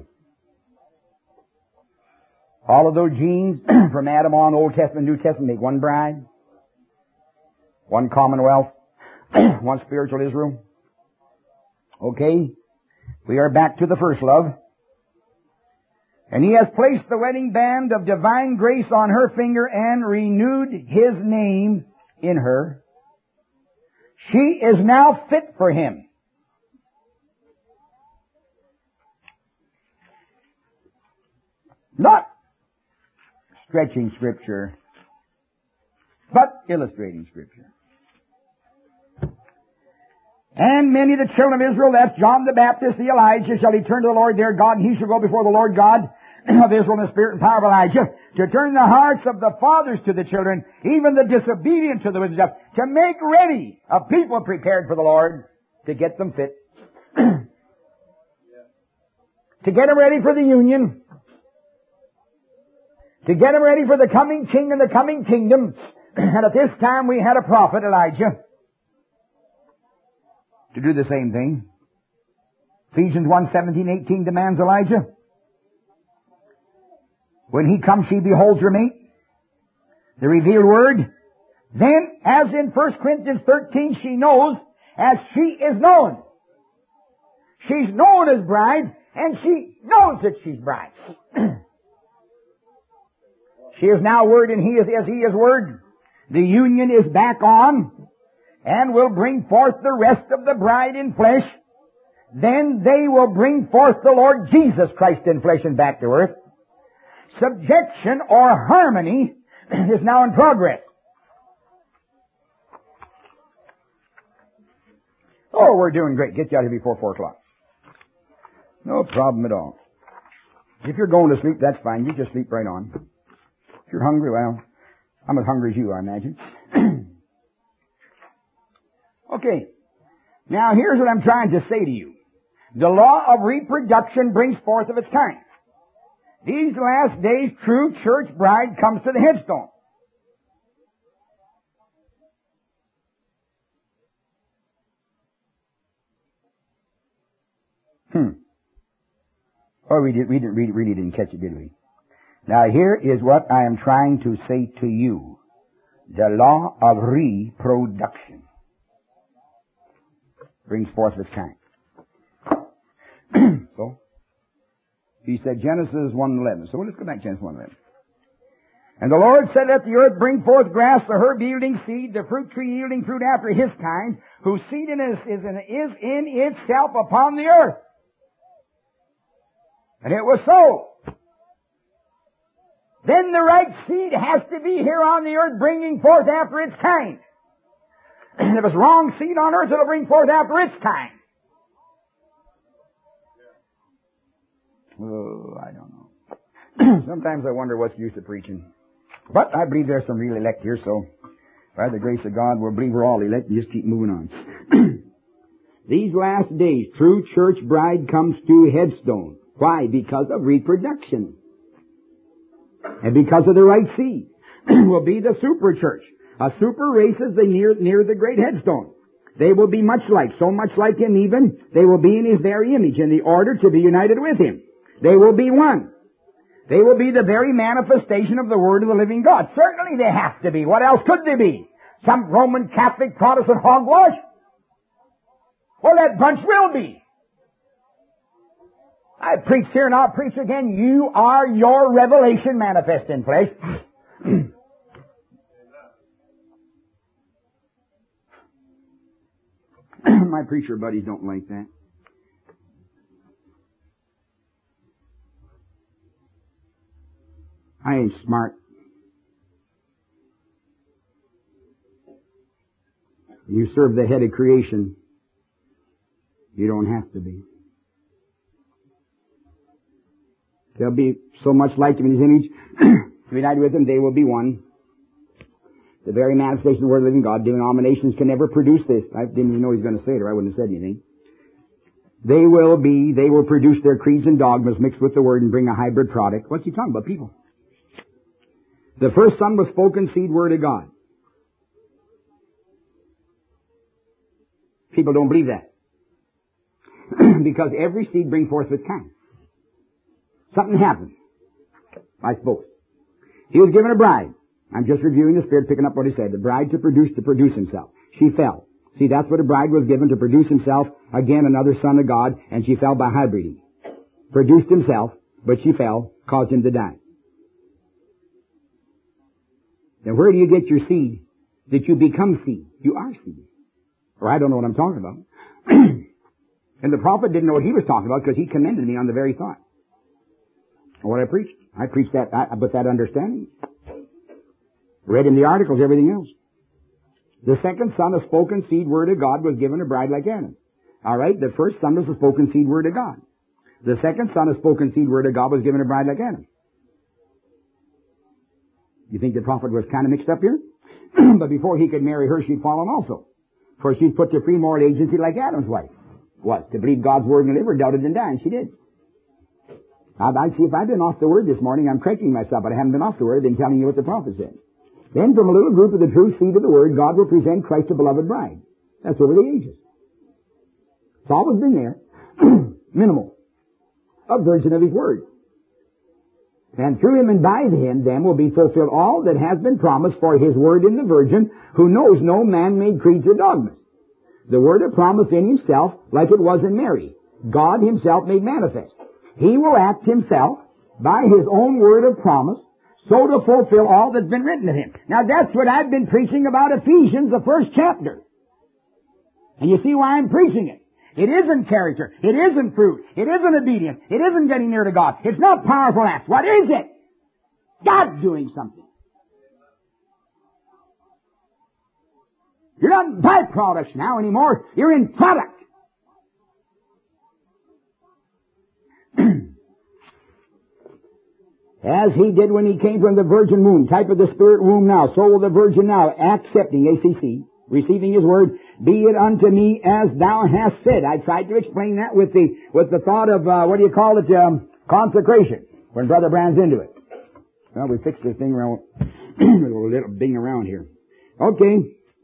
All of those genes from Adam on, Old Testament, New Testament, make one bride, one commonwealth, one spiritual Israel. Okay? We are back to the first love. And He has placed the wedding band of divine grace on her finger and renewed His name in her. She is now fit for Him. Not stretching Scripture, but illustrating Scripture. And many of the children of Israel left John the Baptist, the Elijah, shall return to the Lord their God, and he shall go before the Lord God of Israel in the spirit and power of Elijah, to turn the hearts of the fathers to the children, even the disobedient to the wisdom, to make ready a people prepared for the Lord, to get them fit, to get them ready for the union, to get them ready for the coming king and the coming kingdom. And at this time we had a prophet, Elijah, to do the same thing. Ephesians 1:17-18 demands Elijah. When he comes, she beholds her mate, the revealed word. Then, as in 1 Corinthians 13, she knows as she is known. She's known as bride, and she knows that she's bride. She is now word, and he is as he is word. The union is back on, and will bring forth the rest of the bride in flesh. Then they will bring forth the Lord Jesus Christ in flesh and back to earth. Subjection or harmony is now in progress. Oh, we're doing great. Get you out of here before 4 o'clock. No problem at all. If you're going to sleep, that's fine. You just sleep right on. If you're hungry, well, I'm as hungry as you are, I imagine. Okay. Now, here's what I'm trying to say to you. The law of reproduction brings forth of its kind. These last days, true church bride comes to the headstone. Oh, we really didn't catch it, did we? Now, here is what I am trying to say to you. The law of reproduction brings forth its kind. So, he said Genesis 1:11. So let's go back to Genesis 1:11. And the Lord said, let the earth bring forth grass, the herb yielding seed, the fruit tree yielding fruit after his kind, whose seed is in itself upon the earth. And it was so. Then the right seed has to be here on the earth bringing forth after its kind. And if it's wrong seed on earth, it'll bring forth after its kind. Oh, I don't know. Sometimes I wonder what's the use of preaching. But I believe there's some real elect here, so by the grace of God, we'll believe we're all elect and just keep moving on. These last days, true church bride comes to headstone. Why? Because of reproduction. And because of the right seed. Will be the super church. A super race is near the great headstone. They will be much like, so much like Him even, they will be in His very image in the order to be united with Him. They will be one. They will be the very manifestation of the Word of the living God. Certainly they have to be. What else could they be? Some Roman Catholic Protestant hogwash? Well, that bunch will be. I preach here and I'll preach again. You are your revelation manifest in flesh. My preacher buddies don't like that. I ain't smart. You serve the head of creation. You don't have to be. They'll be so much like Him in His image. United with Him, they will be one. The very manifestation of the Word of the living God. Denominations can never produce this. I didn't even know He was going to say it, or I wouldn't have said anything. They will produce their creeds and dogmas mixed with the Word and bring a hybrid product. What's He talking about, people? The first Son was spoken seed Word of God. People don't believe that. Because every seed brings forth its kind. Something happened, I suppose. He was given a bride. I'm just reviewing the Spirit, picking up what He said. The bride to produce Himself. She fell. See, that's what a bride was given, to produce himself. Again, another son of God, and she fell by hybriding. Produced himself, but she fell, caused him to die. Now where do you get your seed? That you become seed. You are seed. Or I don't know what I'm talking about. And the prophet didn't know what he was talking about because he commended me on the very thought. What I preached. I preached that, with that understanding. Read in the articles, everything else. The second son, a spoken seed word of God, was given a bride like Adam. Alright, the first son was a spoken seed word of God. The second son, a spoken seed word of God, was given a bride like Adam. You think the prophet was kind of mixed up here? But before he could marry her, she'd fallen also. For she'd put to free moral agency like Adam's wife. What? To believe God's word and live, or doubted and die, and she did. I'd see if I'd been off the word this morning, I'm correcting myself, but I haven't been off the word, I've been telling you what the prophet said. Then from a little group of the true seed of the word, God will present Christ a beloved bride. That's over the ages. It's always been there. Minimal. A virgin of his word. And through him and by him, then, will be fulfilled all that has been promised for his word in the virgin, who knows no man-made creeds or dogmas. The word of promise in himself, like it was in Mary. God himself made manifest. He will act himself by his own word of promise, so to fulfill all that's been written of him. Now that's what I've been preaching about Ephesians, the first chapter. And you see why I'm preaching it. It isn't character. It isn't fruit. It isn't obedience. It isn't getting near to God. It's not powerful acts. What is it? God doing something. You're not in byproducts now anymore. You're in product. As he did when he came from the virgin womb, type of the spirit womb now, so will the virgin now, accepting, ACC, receiving his word, be it unto me as thou hast said. I tried to explain that with the thought of, consecration, when Brother Brand's into it. Well, we fixed this thing around, a little bing around here. Okay.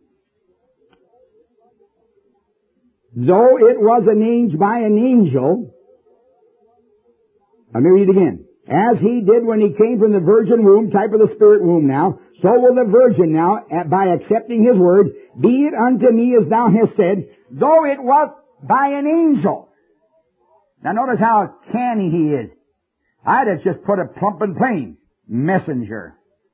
Though it was arranged by an angel, let me read it again. As he did when he came from the virgin womb, type of the spirit womb now, so will the virgin now, by accepting his word, be it unto me as thou hast said, though it was by an angel. Now notice how canny he is. I'd have just put a plump and plain messenger.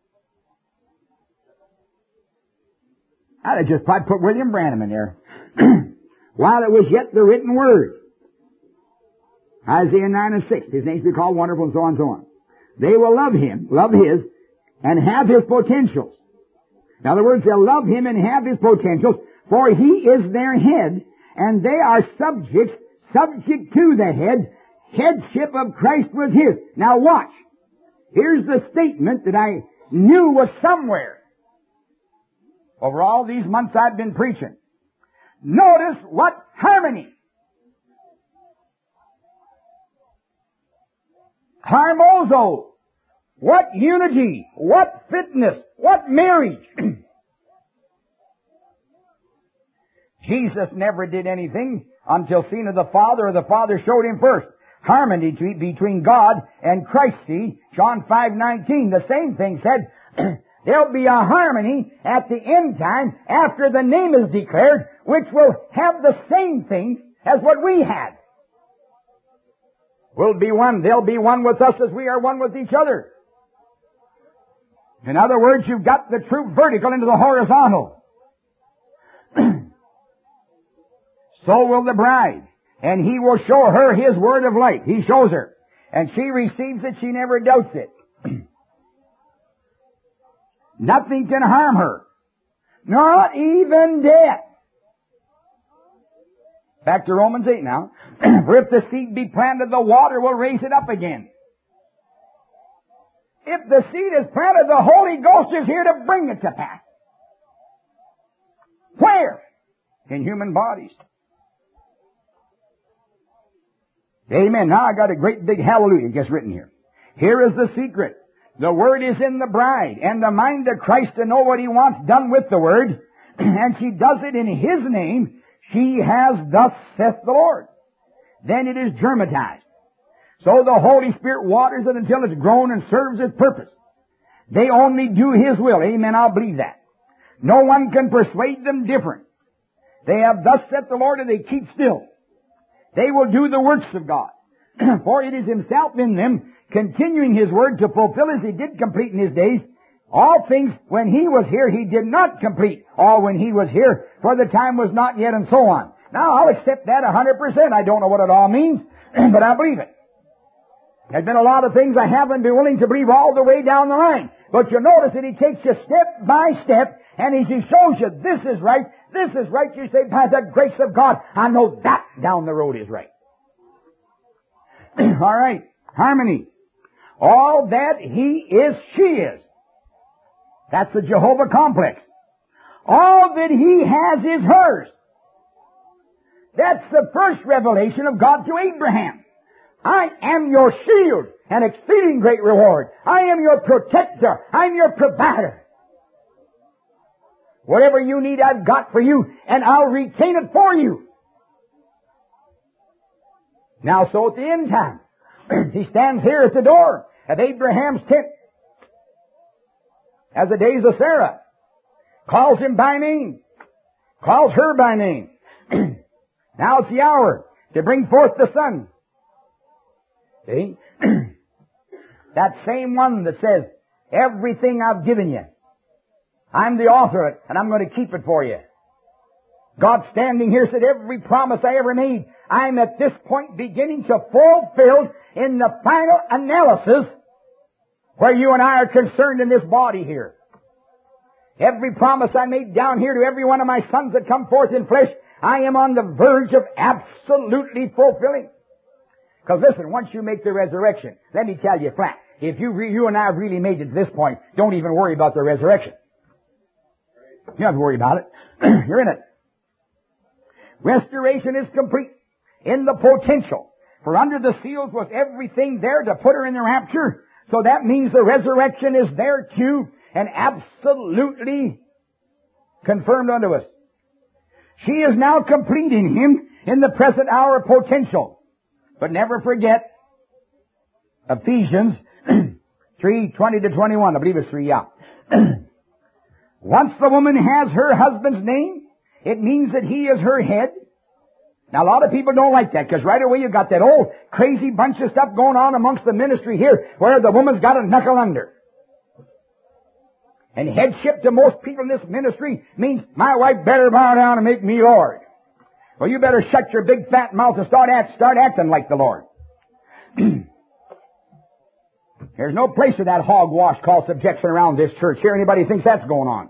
I'd have just probably put William Branham in there. While it was yet the written word. Isaiah 9 and 6. His name will be called Wonderful, and so on and so on. They will love him, love his, and have his potentials. In other words, they'll love him and have his potentials, for he is their head, and they are subject to the head. Headship of Christ was his. Now watch. Here's the statement that I knew was somewhere. Over all these months I've been preaching. Notice what harmony. Harmozo. What unity. What fitness. What marriage. Jesus never did anything until seen of the Father, or the Father showed him first. Harmony between God and Christ. See, John 5:19, the same thing said, there'll be a harmony at the end time after the name is declared, which will have the same things as what we had. We'll be one. They'll be one with us as we are one with each other. In other words, you've got the true vertical into the horizontal. So will the bride. And He will show her His word of light. He shows her. And she receives it. She never doubts it. Nothing can harm her. Not even death. Back to Romans 8 now. For if the seed be planted, the water will raise it up again. If the seed is planted, the Holy Ghost is here to bring it to pass. Where? In human bodies. Amen. Now I got a great big hallelujah gets written here. Here is the secret. The Word is in the bride, and the mind of Christ to know what He wants done with the Word, and she does it in His name. She has thus saith the Lord. Then it is germatized. So the Holy Spirit waters it until it's grown and serves its purpose. They only do His will. Amen. I'll believe that. No one can persuade them different. They have thus saith the Lord, and they keep still. They will do the works of God. For it is Himself in them, continuing His word to fulfill as He did complete in His days. All things when He was here, He did not complete. All when He was here, for the time was not yet, and so on. Now, I'll accept that 100%. I don't know what it all means, but I believe it. There's been a lot of things I haven't been willing to believe all the way down the line. But you notice that He takes you step by step, and as He shows you this is right, you say, by the grace of God, I know that down the road is right. All right. Harmony. All that He is, she is. That's the Jehovah complex. All that He has is hers. That's the first revelation of God to Abraham. I am your shield and exceeding great reward. I am your protector. I'm your provider. Whatever you need, I've got for you, and I'll retain it for you. Now, so at the end time, He stands here at the door of Abraham's tent, as the days of Sarah, calls him by name, calls her by name. Now it's the hour to bring forth the son. See? That same one that says, everything I've given you, I'm the author of it, and I'm going to keep it for you. God standing here said, every promise I ever made, I'm at this point beginning to fulfill in the final analysis where you and I are concerned in this body here. Every promise I made down here to every one of my sons that come forth in flesh, I am on the verge of absolutely fulfilling. Because listen, once you make the resurrection, let me tell you flat, if you and I have really made it to this point, don't even worry about the resurrection. You don't have to worry about it. You're in it. Restoration is complete in the potential. For under the seals was everything there to put her in the rapture. So that means the resurrection is there too, and absolutely confirmed unto us. She is now complete in Him in the present hour of potential. But never forget Ephesians 3:20-21. I believe it's 3, yeah. Once the woman has her husband's name, it means that he is her head. Now, a lot of people don't like that, because right away you got that old crazy bunch of stuff going on amongst the ministry here, where the woman's got a knuckle under. And headship to most people in this ministry means, my wife better bow down and make me Lord. Well, you better shut your big fat mouth and start acting like the Lord. There's no place for that hogwash called subjection around this church here. Anybody thinks that's going on?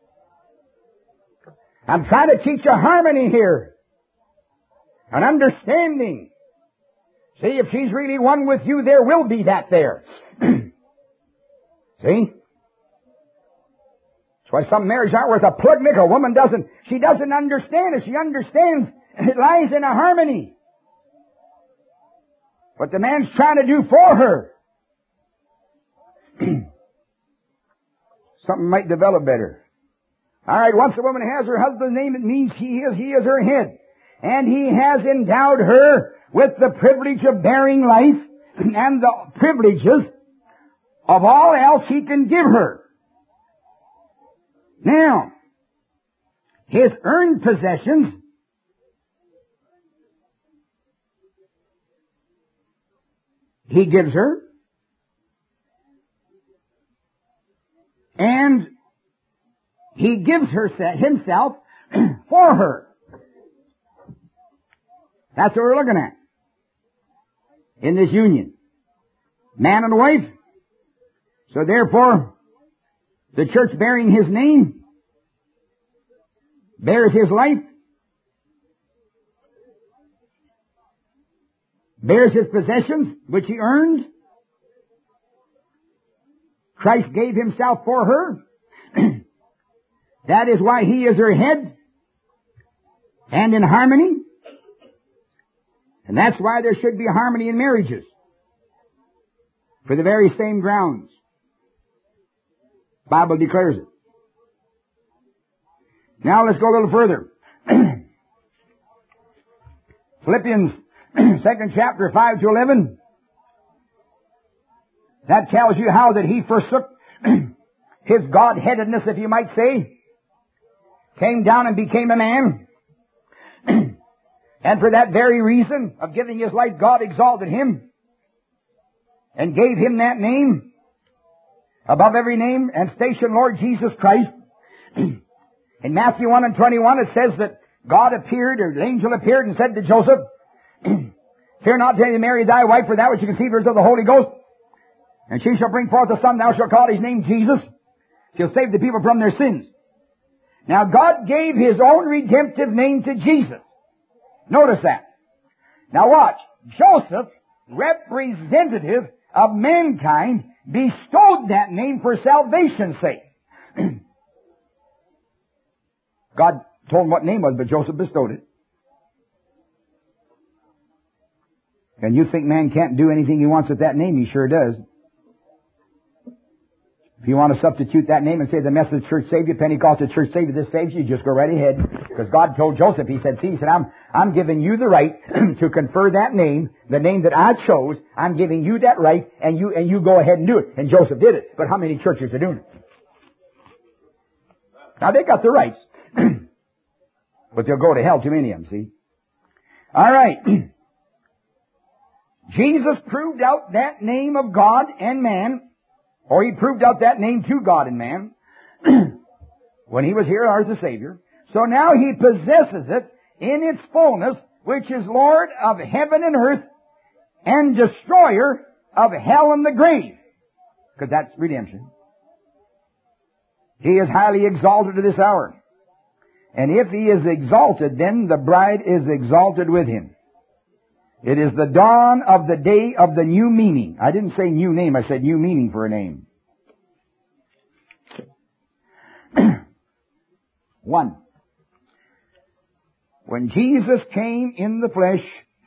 I'm trying to teach you harmony here. An understanding. See, if she's really one with you, there will be that there. See? That's Why some marriages aren't worth a plug nickel. A woman she doesn't understand it. She understands it lies in a harmony. What the man's trying to do for her. Something might develop better. Alright, once a woman has her husband's name, it means he is her head. And he has endowed her with the privilege of bearing life and the privileges of all else he can give her. Now, his earned possessions he gives her, and he gives her himself for her. That's what we're looking at in this union. Man and wife. So therefore, the church bearing his name bears his life, bears his possessions, which he earned. Christ gave himself for her. That is why he is her head and in harmony. And that's why there should be harmony in marriages. For the very same grounds. The Bible declares it. Now let's go a little further. Philippians 2nd chapter 5 to 11. That tells you how that he forsook his Godheadedness, if you might say, came down and became a man. And for that very reason of giving his life, God exalted him and gave him that name above every name and stationed Lord Jesus Christ. In Matthew 1 and 21 it says that God appeared, or the angel appeared and said to Joseph, Fear not to marry thy wife, for that which you conceive is of the Holy Ghost. And she shall bring forth a son, thou shalt call his name Jesus. She'll save the people from their sins. Now God gave his own redemptive name to Jesus. Notice that. Now watch. Joseph, representative of mankind, bestowed that name for salvation's sake. God told him what name was, but Joseph bestowed it. And you think man can't do anything he wants with that name? He sure does. If you want to substitute that name and say the Methodist Church saved you, Pentecostal Church saved you, this saves you, just go right ahead. Because God told Joseph, he said, I'm giving you the right to confer that name, the name that I chose. I'm giving you that right, and you go ahead and do it. And Joseph did it. But how many churches are doing it? Now they got the rights. But they'll go to hell, too many of them, see? Alright. Jesus proved out that name of God and man, or he proved out that name to God and man, when he was here as the Savior. So now he possesses it in its fullness, which is Lord of heaven and earth, and destroyer of hell and the grave. Because that's redemption. He is highly exalted to this hour. And if he is exalted, then the bride is exalted with him. It is the dawn of the day of the new meaning. I didn't say new name, I said new meaning for a name. 1. When Jesus came in the flesh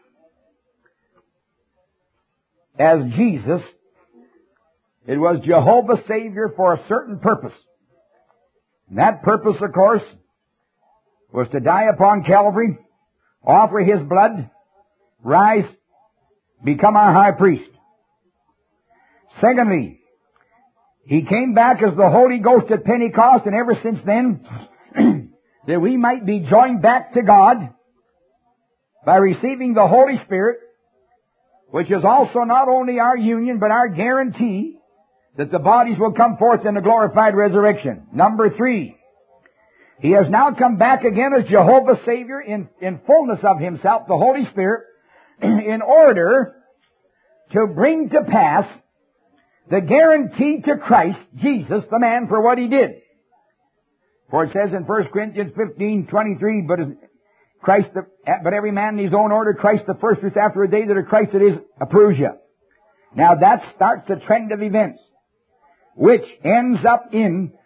as Jesus, it was Jehovah Savior for a certain purpose. And that purpose, of course, was to die upon Calvary, offer his blood, rise, become our high priest. Secondly, he came back as the Holy Ghost at Pentecost, and ever since then, that we might be joined back to God by receiving the Holy Spirit, which is also not only our union, but our guarantee that the bodies will come forth in a glorified resurrection. Number 3, he has now come back again as Jehovah Savior in fullness of himself, the Holy Spirit, in order to bring to pass the guarantee to Christ, Jesus, the man, for what he did. For it says in 1 Corinthians 15:23, but every man in his own order, Christ the first fruits, after a day that are Christ it is, approves you. Now that starts a trend of events, which ends up in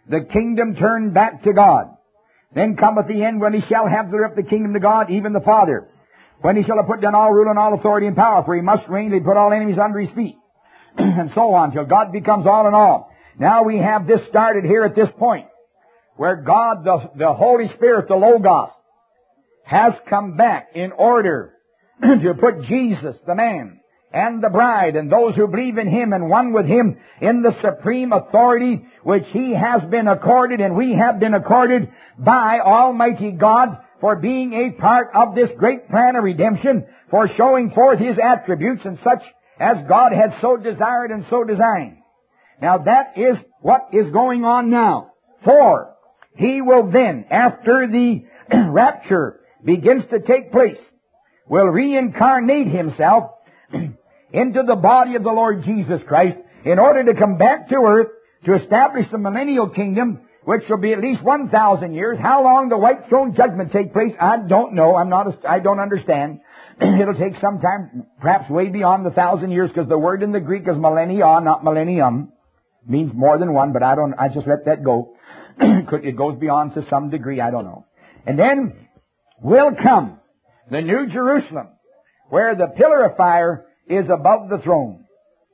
the kingdom turned back to God. Then cometh the end when he shall have delivered up the kingdom to God, even the Father. When he shall have put down all rule and all authority and power, for he must reign till he put all enemies under his feet. And so on, till God becomes all in all. Now we have this started here at this point, where God, the Holy Spirit, the Logos, has come back in order to put Jesus, the man, and the bride, and those who believe in Him and one with Him in the supreme authority which He has been accorded and we have been accorded by Almighty God for being a part of this great plan of redemption, for showing forth His attributes and such as God had so desired and so designed. Now that is what is going on now. For He will then, after the rapture begins to take place, will reincarnate Himself into the body of the Lord Jesus Christ in order to come back to earth to establish the millennial kingdom, which will be at least 1,000 years. How long the white throne judgment take place, I don't know. I don't understand. It'll take some time, perhaps way beyond the 1,000 years, because the word in the Greek is millennia, not millennium. Means more than one, but I just let that go. It goes beyond to some degree, I don't know. And then will come the New Jerusalem, where the pillar of fire is above the throne.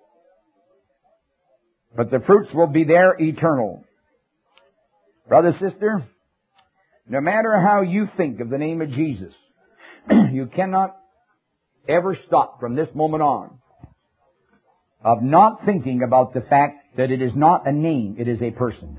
But the fruits will be there eternal. Brother, sister, no matter how you think of the name of Jesus, you cannot ever stop from this moment on of not thinking about the fact that it is not a name, it is a person.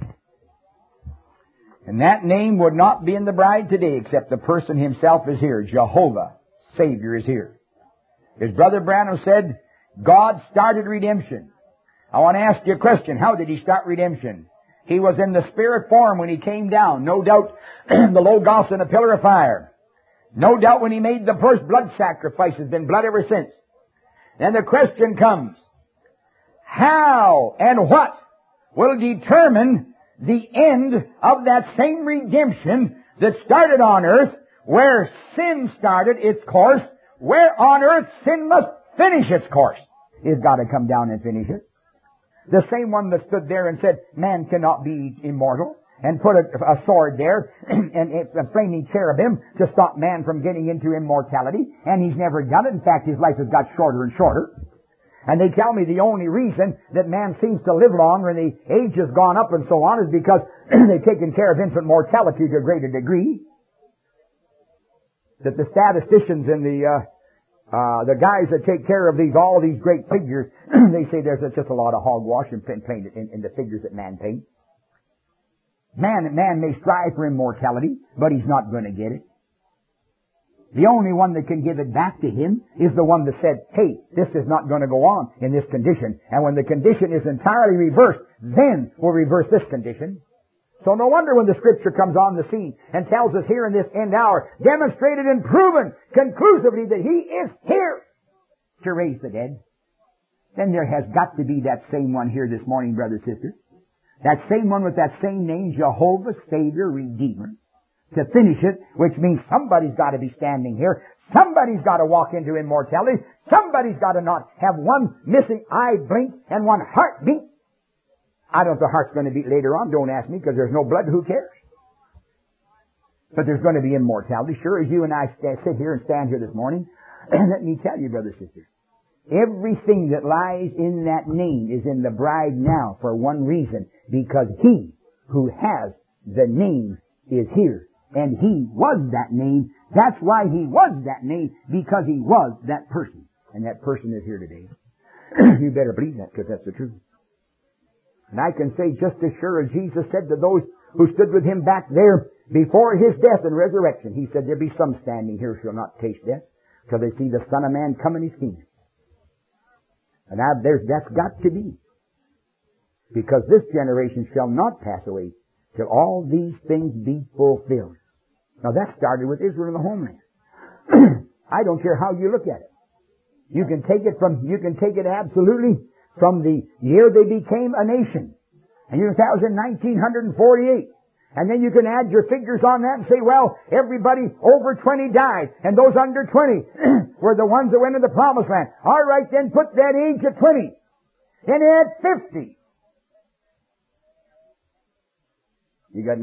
And that name would not be in the bride today except the person himself is here. Jehovah, Savior, is here. As Brother Branham said, God started redemption. I want to ask you a question. How did He start redemption? He was in the spirit form when He came down. No doubt the Logos in a pillar of fire. No doubt when He made the first blood sacrifice, has been blood ever since. Then the question comes, how and what will determine the end of that same redemption that started on earth, where sin started its course, where on earth sin must finish its course? It's got to come down and finish it. The same one that stood there and said, man cannot be immortal, and put a sword there and a flaming cherubim to stop man from getting into immortality, and he's never done it. In fact, his life has got shorter and shorter. And they tell me the only reason that man seems to live longer and the age has gone up and so on is because they've taken care of infant mortality to a greater degree. That the statisticians and the guys that take care of all these great figures, they say there's just a lot of hogwash in the figures that man paints. Man may strive for immortality, but he's not going to get it. The only one that can give it back to him is the one that said, hey, this is not going to go on in this condition. And when the condition is entirely reversed, then we'll reverse this condition. So no wonder when the Scripture comes on the scene and tells us here in this end hour, demonstrated and proven conclusively that He is here to raise the dead, then there has got to be that same one here this morning, brothers and sisters. That same one with that same name, Jehovah, Savior, Redeemer. To finish it, which means somebody's got to be standing here. Somebody's got to walk into immortality. Somebody's got to not have one missing eye blink and one heartbeat. I don't know if the heart's going to beat later on. Don't ask me, because there's no blood. Who cares? But there's going to be immortality. Sure as you and I sit here and stand here this morning, let me tell you, brothers and sisters, everything that lies in that name is in the bride now for one reason, because He who has the name is here. And He was that name. That's why He was that name, because He was that person. And that person is here today. You better believe that, because that's the truth. And I can say just as sure as Jesus said to those who stood with Him back there before His death and resurrection, He said, there'll be some standing here who shall not taste death till they see the Son of Man come in His kingdom. And that's got to be. Because this generation shall not pass away till all these things be fulfilled. Now that started with Israel in the homeland. I don't care how you look at it. You can take it absolutely from the year they became a nation. And that was in 1948. And then you can add your figures on that and say, well, everybody over 20 died, and those under 20 were the ones that went into the promised land. All right, then put that age at 20. Then add 50. You got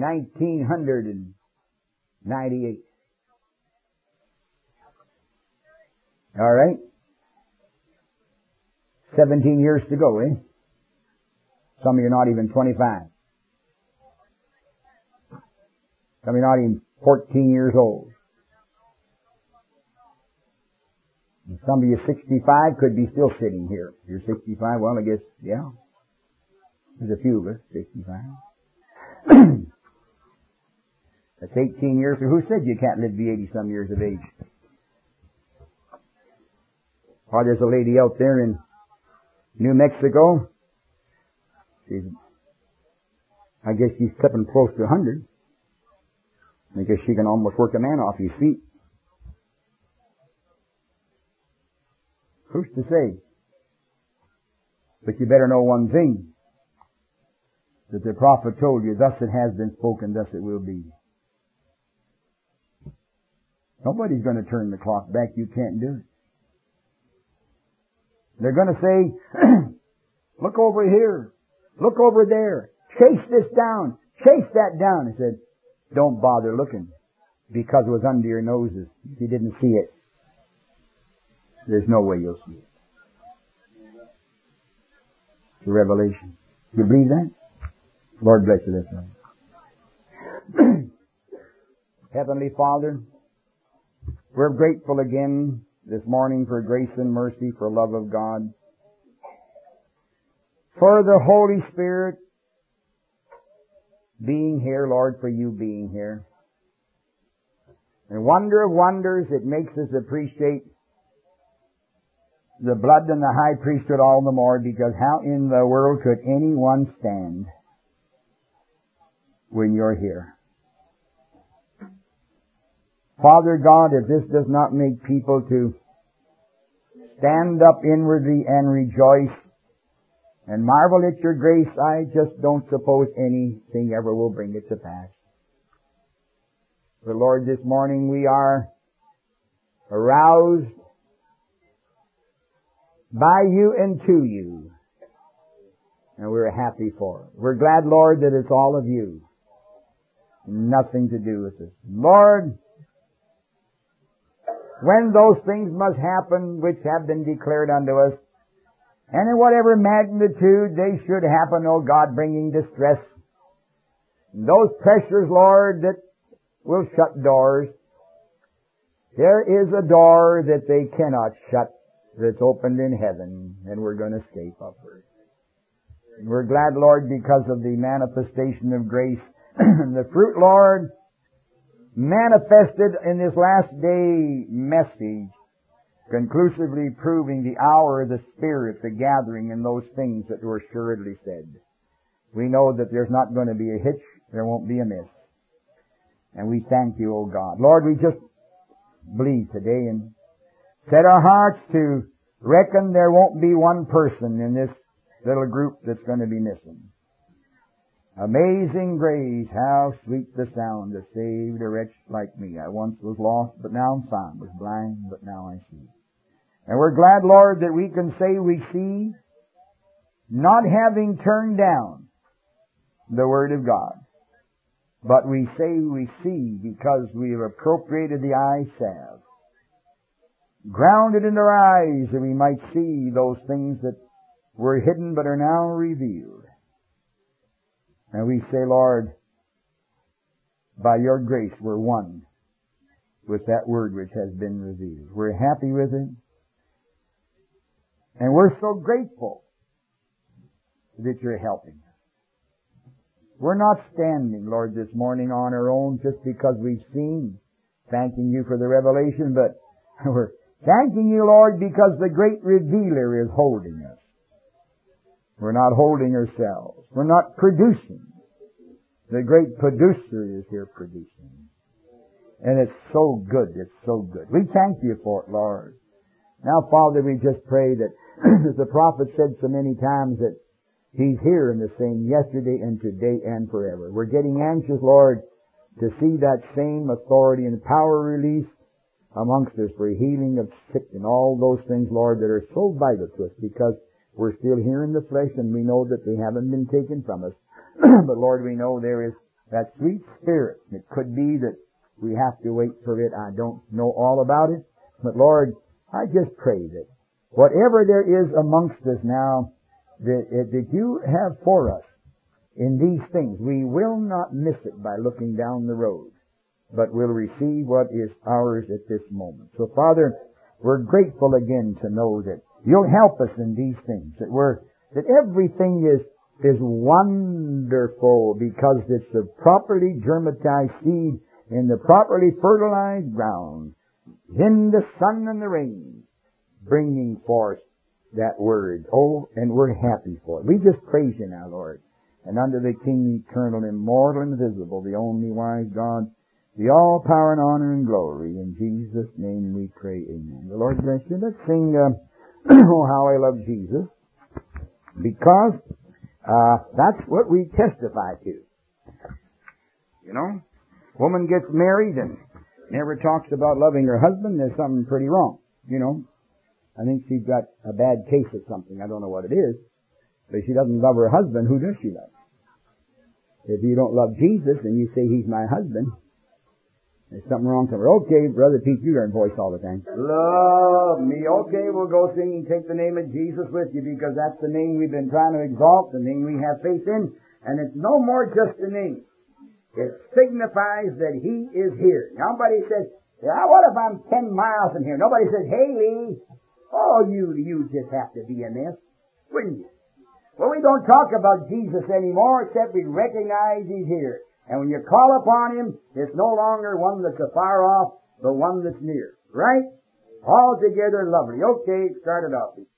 1998. All right? 17 years to go, eh? Some of you are not even 25. Some of you are not even 14 years old. And some of you 65 could be still sitting here. If you're 65, well, I guess, yeah. There's a few of us, 65. That's 18 years. Who said you can't live to be 80-some years of age? Or there's a lady out there in New Mexico. I guess she's clipping close to 100. I guess she can almost work a man off his feet. Who's to say? But you better know one thing. That the prophet told you, thus it has been spoken, thus it will be. Nobody's going to turn the clock back. You can't do it. They're going to say, look over here. Look over there. Chase this down. Chase that down. He said, don't bother looking because it was under your noses. If you didn't see it, there's no way you'll see it. It's a revelation. You believe that? Lord bless you this way. Heavenly Father, we're grateful again this morning for grace and mercy, for love of God, for the Holy Spirit being here, Lord, for you being here. And wonder of wonders, it makes us appreciate the blood and the high priesthood all the more, because how in the world could anyone stand when you're here? Father God, if this does not make people to stand up inwardly and rejoice and marvel at your grace, I just don't suppose anything ever will bring it to pass. But Lord, this morning we are aroused by you and to you. And we're happy for it. We're glad, Lord, that it's all of you. Nothing to do with us. Lord, when those things must happen which have been declared unto us, and in whatever magnitude they should happen, O God, bringing distress, those pressures, Lord, that will shut doors, there is a door that they cannot shut that's opened in heaven, and we're going to escape upward. And we're glad, Lord, because of the manifestation of grace, the fruit, Lord, manifested in this last day message, conclusively proving the hour of the Spirit, the gathering, and those things that were assuredly said. We know that there's not going to be a hitch, there won't be a miss. And we thank you, O God. Lord, we just believe today and set our hearts to reckon there won't be one person in this little group that's going to be missing. Amazing grace, how sweet the sound that saved a wretch like me. I once was lost, but now I'm found. Was blind, but now I see. And we're glad, Lord, that we can say we see, not having turned down the Word of God. But we say we see because we have appropriated the eye salve, grounded in our eyes that we might see those things that were hidden but are now revealed. And we say, Lord, by your grace we're one with that Word which has been revealed. We're happy with it. And we're so grateful that you're helping us. We're not standing, Lord, this morning on our own just because we've seen, thanking you for the revelation, but we're thanking you, Lord, because the great revealer is holding us. We're not holding ourselves. We're not producing. The great producer is here producing. And it's so good. It's so good. We thank you for it, Lord. Now, Father, we just pray that, as the prophet said so many times, that He's here in the same yesterday and today and forever. We're getting anxious, Lord, to see that same authority and power released amongst us for healing of sick and all those things, Lord, that are so vital to us because we're still here in the flesh and we know that they haven't been taken from us. But Lord, we know there is that sweet Spirit. It could be that we have to wait for it. I don't know all about it. But Lord, I just pray that whatever there is amongst us now that you have for us in these things, we will not miss it by looking down the road, but will receive what is ours at this moment. So Father, we're grateful again to know that you'll help us in these things, that everything is wonderful because it's the properly germatized seed in the properly fertilized ground, in the sun and the rain, bringing forth that word. Oh, and we're happy for it. We just praise you now, Lord. And unto the King eternal, immortal, invisible, the only wise God, the all power and honor and glory. In Jesus' name we pray, amen. The Lord bless you. Let's sing, Oh, How I Love Jesus, because that's what we testify to. You know, woman gets married and never talks about loving her husband. There's something pretty wrong, you know. I think she's got a bad case of something. I don't know what it is. But if she doesn't love her husband, who does she love? If you don't love Jesus and you say he's my husband, there's something wrong somewhere. Okay, Brother Pete, you learn voice all the time. Love me. Okay, we'll go sing and take the name of Jesus with you because that's the name we've been trying to exalt, the name we have faith in. And it's no more just a name. It signifies that he is here. Nobody says, yeah, what if I'm 10 miles from here? Nobody says, hey, Lee, oh, you just have to be in this, wouldn't you? Well, we don't talk about Jesus anymore except we recognize he's here. And when you call upon him, it's no longer one that's afar off, but one that's near. Right? All together lovely. Okay, start it off.